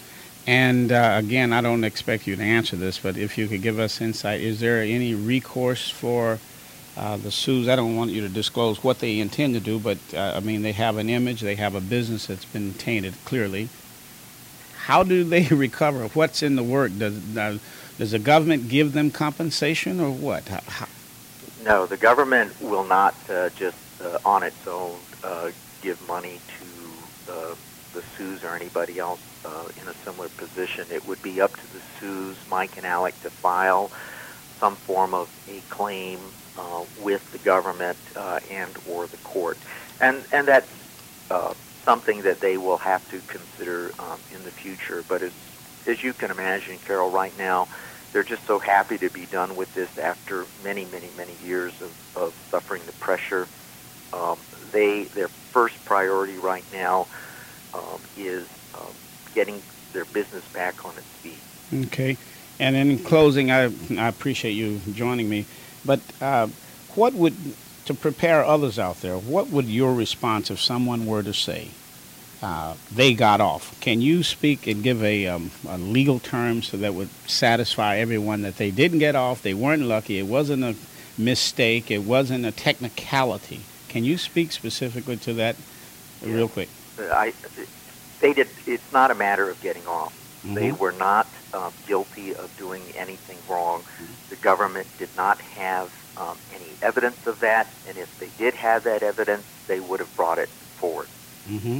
And uh, again, I don't expect you to answer this, but if you could give us insight, is there any recourse for uh, the Sioux? I don't want you to disclose what they intend to do, but uh, I mean, they have an image, they have a business that's been tainted clearly. How do they recover? What's in the work? Does, uh, does the government give them compensation, or what? How, how? No, the government will not uh, just uh, on its own uh, give money to uh, the Sioux or anybody else uh, in a similar position. It would be up to the Sioux, Mike and Alec, to file some form of a claim uh, with the government uh, and or the court. And, and that's uh, something that they will have to consider um, in the future. But as, as you can imagine, Carol, right now, they're just so happy to be done with this after many, many, many years of, of suffering the pressure. Um, they their first priority right now um, is um, getting their business back on its feet. Okay. And in closing, I, I appreciate you joining me. But uh, what would, to prepare others out there, what would your response if someone were to say, uh, they got off. Can you speak and give a, um, a legal term so that would satisfy everyone that they didn't get off, they weren't lucky, it wasn't a mistake, it wasn't a technicality? Can you speak specifically to that Yeah. real quick? I, they did. It's not a matter of getting off. Mhm. They were not um, guilty of doing anything wrong. The government did not have um, any evidence of that, and if they did have that evidence, they would have brought it forward. Mm-hmm.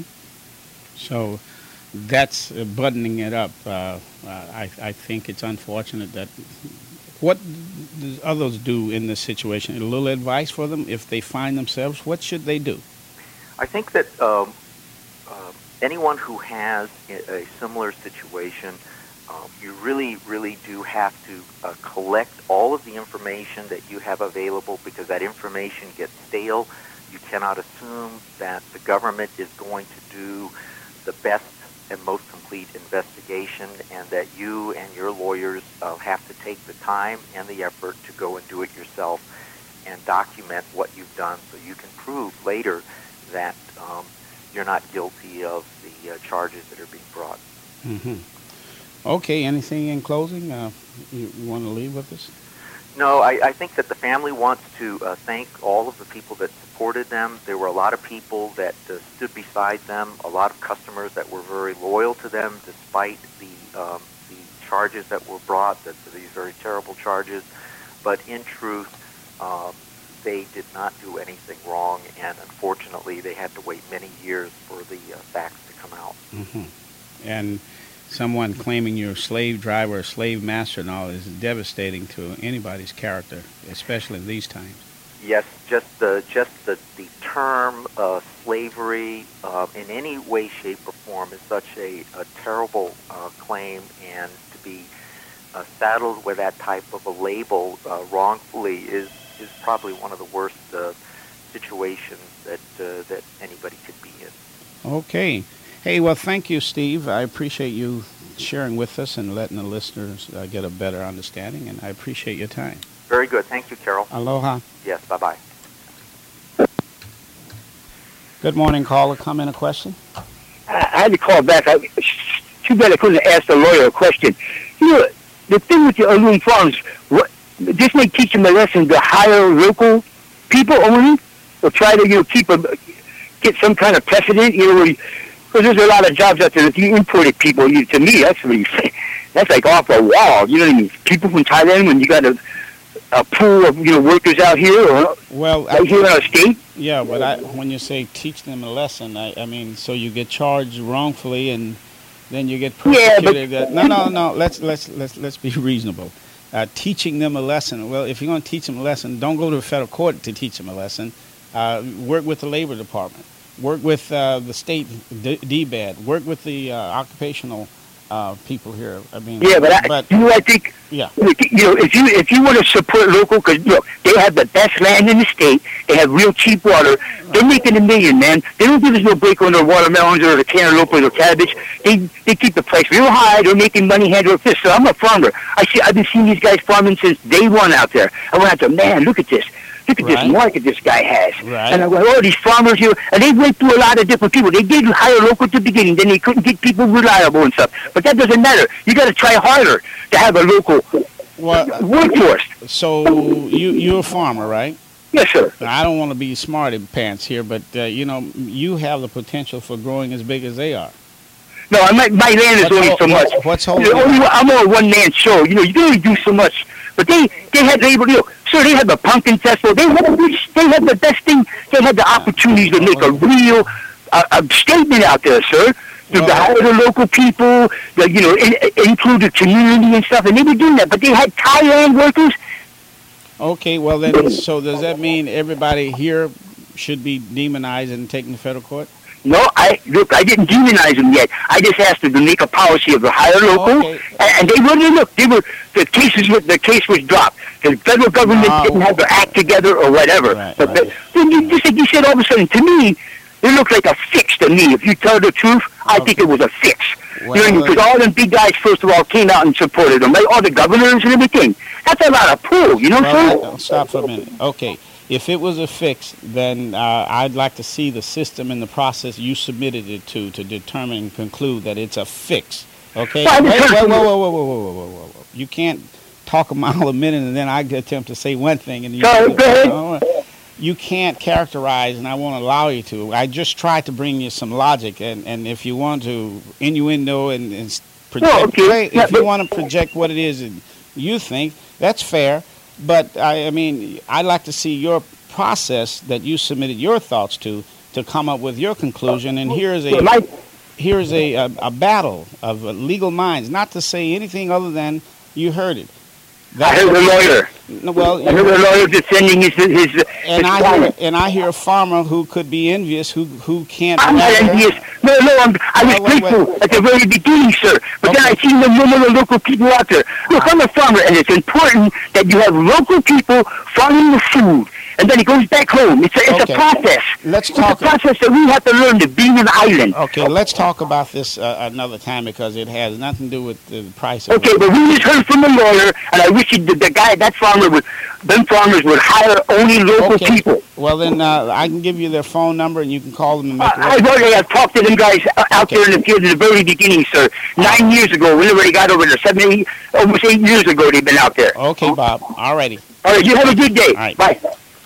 So that's uh, buttoning it up. Uh, uh, I, I think it's unfortunate that. What do others do in this situation? A little advice for them if they find themselves. What should they do? I think that um, uh, anyone who has a, a similar situation, um, you really, really do have to uh, collect all of the information that you have available, because that information gets stale. You cannot assume that the government is going to do the best and most complete investigation, and that you and your lawyers uh, have to take the time and the effort to go and do it yourself and document what you've done, so you can prove later that um, you're not guilty of the uh, charges that are being brought. Mm-hmm. Okay, anything in closing uh, you, you want to leave with us? No, I, I think that the family wants to uh, thank all of the people that supported them. There were a lot of people that uh, stood beside them, a lot of customers that were very loyal to them despite the um, the charges that were brought, that these very terrible charges. But in truth, um, they did not do anything wrong, and unfortunately, they had to wait many years for the uh, facts to come out. Mm-hmm. And someone claiming you're a slave driver or slave master and all is devastating to anybody's character, especially in these times. Yes, just the just the, the term uh, slavery uh, in any way, shape, or form is such a, a terrible uh, claim, and to be uh, saddled with that type of a label uh, wrongfully is is probably one of the worst uh, situations that uh, that anybody could be in. Okay. Hey, well, thank you, Steve. I appreciate you sharing with us and letting the listeners uh, get a better understanding, and I appreciate your time. Very good. Thank you, Carol. Aloha. Yes, bye-bye. Good morning, caller. Comment or question? I, I had to call back. I, too bad I couldn't ask the lawyer a question. You know, the thing with the Alum Farms, what, this may teach them a lesson to hire local people only, or try to, you know, keep a, get some kind of precedent, you know, because there's a lot of jobs out there. If you imported people, you, to me, that's really, that's like off the wall. You know what I mean? People from Thailand, when you got a, a pool of, you know, workers out here, or well, right here in our state. Yeah, but I, when you say teach them a lesson, I, I mean, so you get charged wrongfully and then you get persecuted. Yeah, but, no, no, no. Let's let's let's let's be reasonable. Uh, teaching them a lesson. Well, if you're going to teach them a lesson, don't go to a federal court to teach them a lesson. Uh, work with the Labor Department. Work with uh, the state D- D-BAD. Work with the uh, occupational uh, people here. I mean, yeah, but, I, but you know, I think, yeah. you know, if you if you want to support local, because look, they have the best land in the state. They have real cheap water. They're making a million, man. They don't give us no break on their watermelons or the cantaloupe or the cabbage. They they keep the price real high. They're making money hand over fist. So I'm a farmer. I see. I've been seeing these guys farming since day one out there. I went out there, man. Look at this. Look at Right. this market this guy has. Right. And I go, oh, these farmers here, and they went through a lot of different people. They did hire local at the beginning, then they couldn't get people reliable and stuff. But that doesn't matter. You got to try harder to have a local Well, workforce. So you you're a farmer, right? Yes, sir. I don't want to be smarty pants here, but uh, you know you have the potential for growing as big as they are. No, my, my land is What's only hol- so much. what's- what's You holding know, you only, back? I'm on a one-man show. You know, you can only do so much. But they, they had able to, sir, they had the pumpkin festival. They had, they had the best thing. They had the opportunities to make a real uh, a statement out there, sir. To Well- hire the local people, the, you know, in, include the community and stuff, and they were doing that. But they had Thailand workers. Okay, well then, so does that mean everybody here should be demonized and taken to federal court? No, I look. I didn't demonize them yet. I just asked them to make a policy of the higher local, Okay. and, and they wouldn't look. They were the cases. were- The case was dropped. The federal government No. didn't have their act together or whatever. Right, but right. the, then you just like you said, all of a sudden, to me, it looked like a fix to me. If you tell the truth, I think it was a fix. Well, you know, because all them big guys, first of all, came out and supported them. Like all the governors and everything. That's a lot of pull. You know, Well, sir. I- stop for a minute. Okay, If it was a fix, then uh, I'd like to see the system and the process you submitted it to to determine and conclude that it's a fix. Okay? Wait, wait, whoa, whoa, whoa, whoa, whoa, whoa, whoa, whoa, whoa. You can't talk a mile a minute and then I attempt to say one thing and you. Go, go ahead. You can't characterize, and I won't allow you to. I just tried to bring you some logic, and, and if you want to innuendo and, and project, no, okay. if you want to project what it is and you think, that's fair. But I, I mean, I'd like to see your process that you submitted your thoughts to to come up with your conclusion. And here is a here is a, a, a battle of legal minds. Not to say anything other than you heard it. That's I heard a lawyer. No, well, I heard a lawyer defending his his. his and I hear, and I hear a farmer who could be envious, who who can't. I'm not envious. No, no, I'm, I was wait, grateful wait. at the very beginning, sir. But Okay. then I seen the number of local people out there. Look, I'm a farmer, and it's important that you have local people farming the food, and then it goes back home. It's a it's Okay. a process. Let's it's talk- a process that we have to learn to being an island. Okay, let's talk about this uh, another time because it has nothing to do with the price of Okay, but we just heard from a lawyer, and I wish the, the guy, that farmer would, them farmers would hire only local Okay. people. Well, then uh, I can give you their phone number and you can call them and make. I already have talked to them guys out Okay. there in the field at the very beginning, sir. Nine years ago, we already got over there. Seven, eight, almost eight years ago, they've been out there. Okay, Bob. All righty. All right, you have a good day. All right. Bye.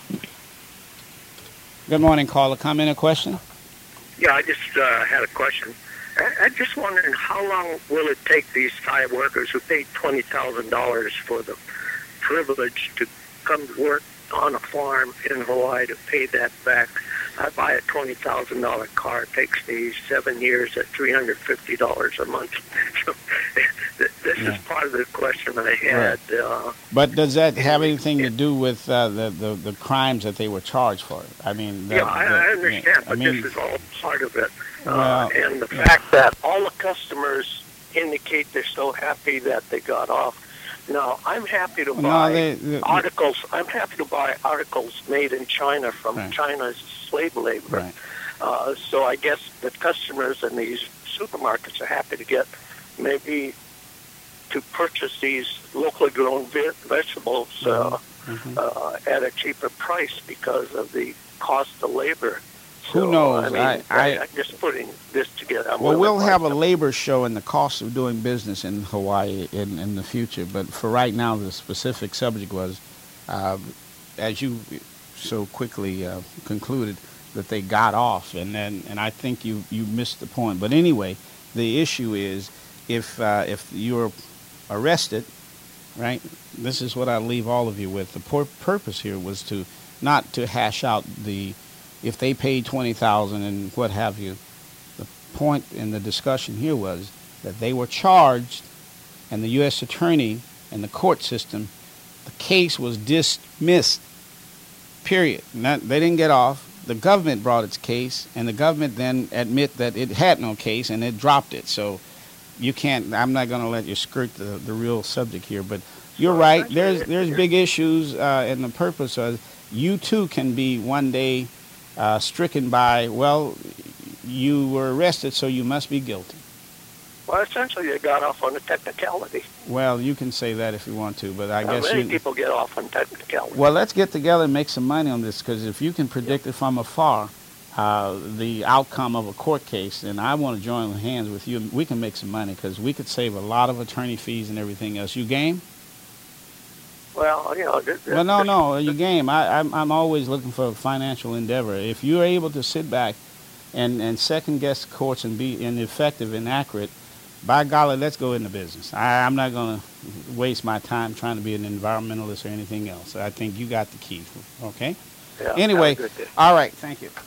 Good morning, caller. Comment or question? Yeah, I just uh, had a question. I, I'm just wondering how long will it take these Thai workers who paid twenty thousand dollars for the privilege to come to work on a farm in Hawaii to pay that back? I buy a twenty thousand dollars car. It takes me seven years at three hundred fifty dollars a month. So th- this Yeah. is part of the question I had. Uh, But does that have anything to do with uh, the, the the crimes that they were charged for? I mean, the, yeah, I, the- I understand, I but mean, this is all part of it. Well, uh, and the fact that all the customers indicate they're so happy that they got off. Now, I'm happy to No, buy they- they- articles. I'm happy to buy articles made in China from Right. China's slave labor. Right. Uh, so I guess the customers in these supermarkets are happy to get maybe to purchase these locally grown ve- vegetables uh, Mhm. uh, at a cheaper price because of the cost of labor. Who So, knows? I mean, I- I- I'm just putting this together. I'm Well, willing we'll to have a labor show and the cost of doing business in Hawaii in, in the future. But for right now, the specific subject was, uh, as you so quickly uh, concluded, that they got off. And then, and I think you, you missed the point. But anyway, the issue is if uh, if you're arrested, right, this is what I leave all of you with. The pur- purpose here was to not to hash out the if they paid twenty thousand dollars and what have you. The point in the discussion here was that they were charged, and the U S attorney and the court system, the case was dismissed, period. Not, they didn't get off. The government brought its case, and the government then admit that it had no case, and it dropped it. So you can't, I'm not going to let you skirt the, the real subject here, but you're right. There's, there's big issues, uh, and the purpose of you too can be one day Uh, stricken by, well, you were arrested, so you must be guilty. Well, essentially, they got off on a technicality. Well, you can say that if you want to, but I Uh, guess many you... people get off on technicality. Well, let's get together and make some money on this, because if you can predict it from afar, uh, the outcome of a court case, then I want to join hands with you. We can make some money, because we could save a lot of attorney fees and everything else. You game? Well, you know... Th- th- Well, no, this- no, you game. I, I'm, I'm always looking for a financial endeavor. If you're able to sit back and, and second-guess courts and be ineffective and accurate, by golly, let's go into business. I, I'm not going to waste my time trying to be an environmentalist or anything else. I think you got the key, okay? Yeah, Anyway, have a good day. all right, thank you.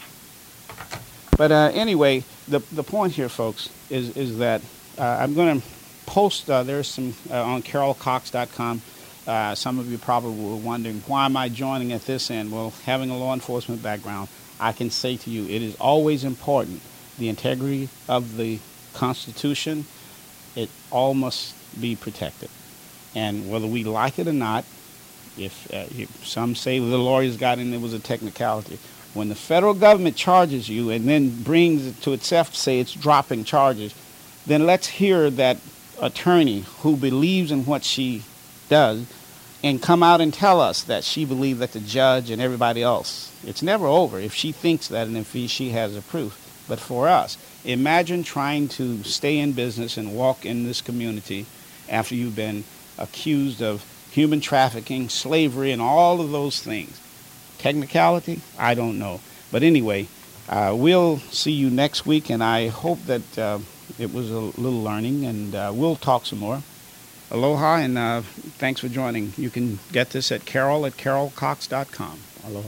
But uh, anyway, the the point here, folks, is, is that uh, I'm going to post, uh, there's some uh, on carol cox dot com. Uh, some of you probably were wondering, why am I joining at this end? Well, having a law enforcement background, I can say to you, it is always important. The integrity of the Constitution, it all must be protected. And whether we like it or not, if, uh, if some say the lawyers got in, it was a technicality. When the federal government charges you and then brings it to itself, say it's dropping charges, then let's hear that attorney who believes in what she does and come out and tell us that she believed that the judge and everybody else, it's never over if she thinks that and if she has a proof. But for us, imagine trying to stay in business and walk in this community after you've been accused of human trafficking, slavery, and all of those things. Technicality? I don't know. But anyway, uh, we'll see you next week, and I hope that uh, it was a little learning, and uh, we'll talk some more. Aloha, and uh, thanks for joining. You can get this at carol at carol cox dot com. Aloha.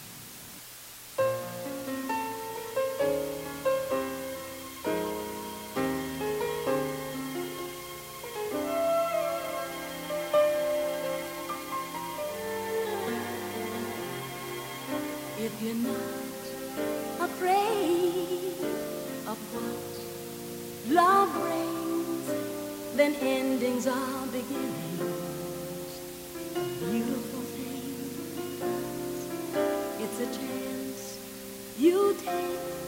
If you're not afraid of what love brings, then endings are beginnings of beautiful things. It's a chance you take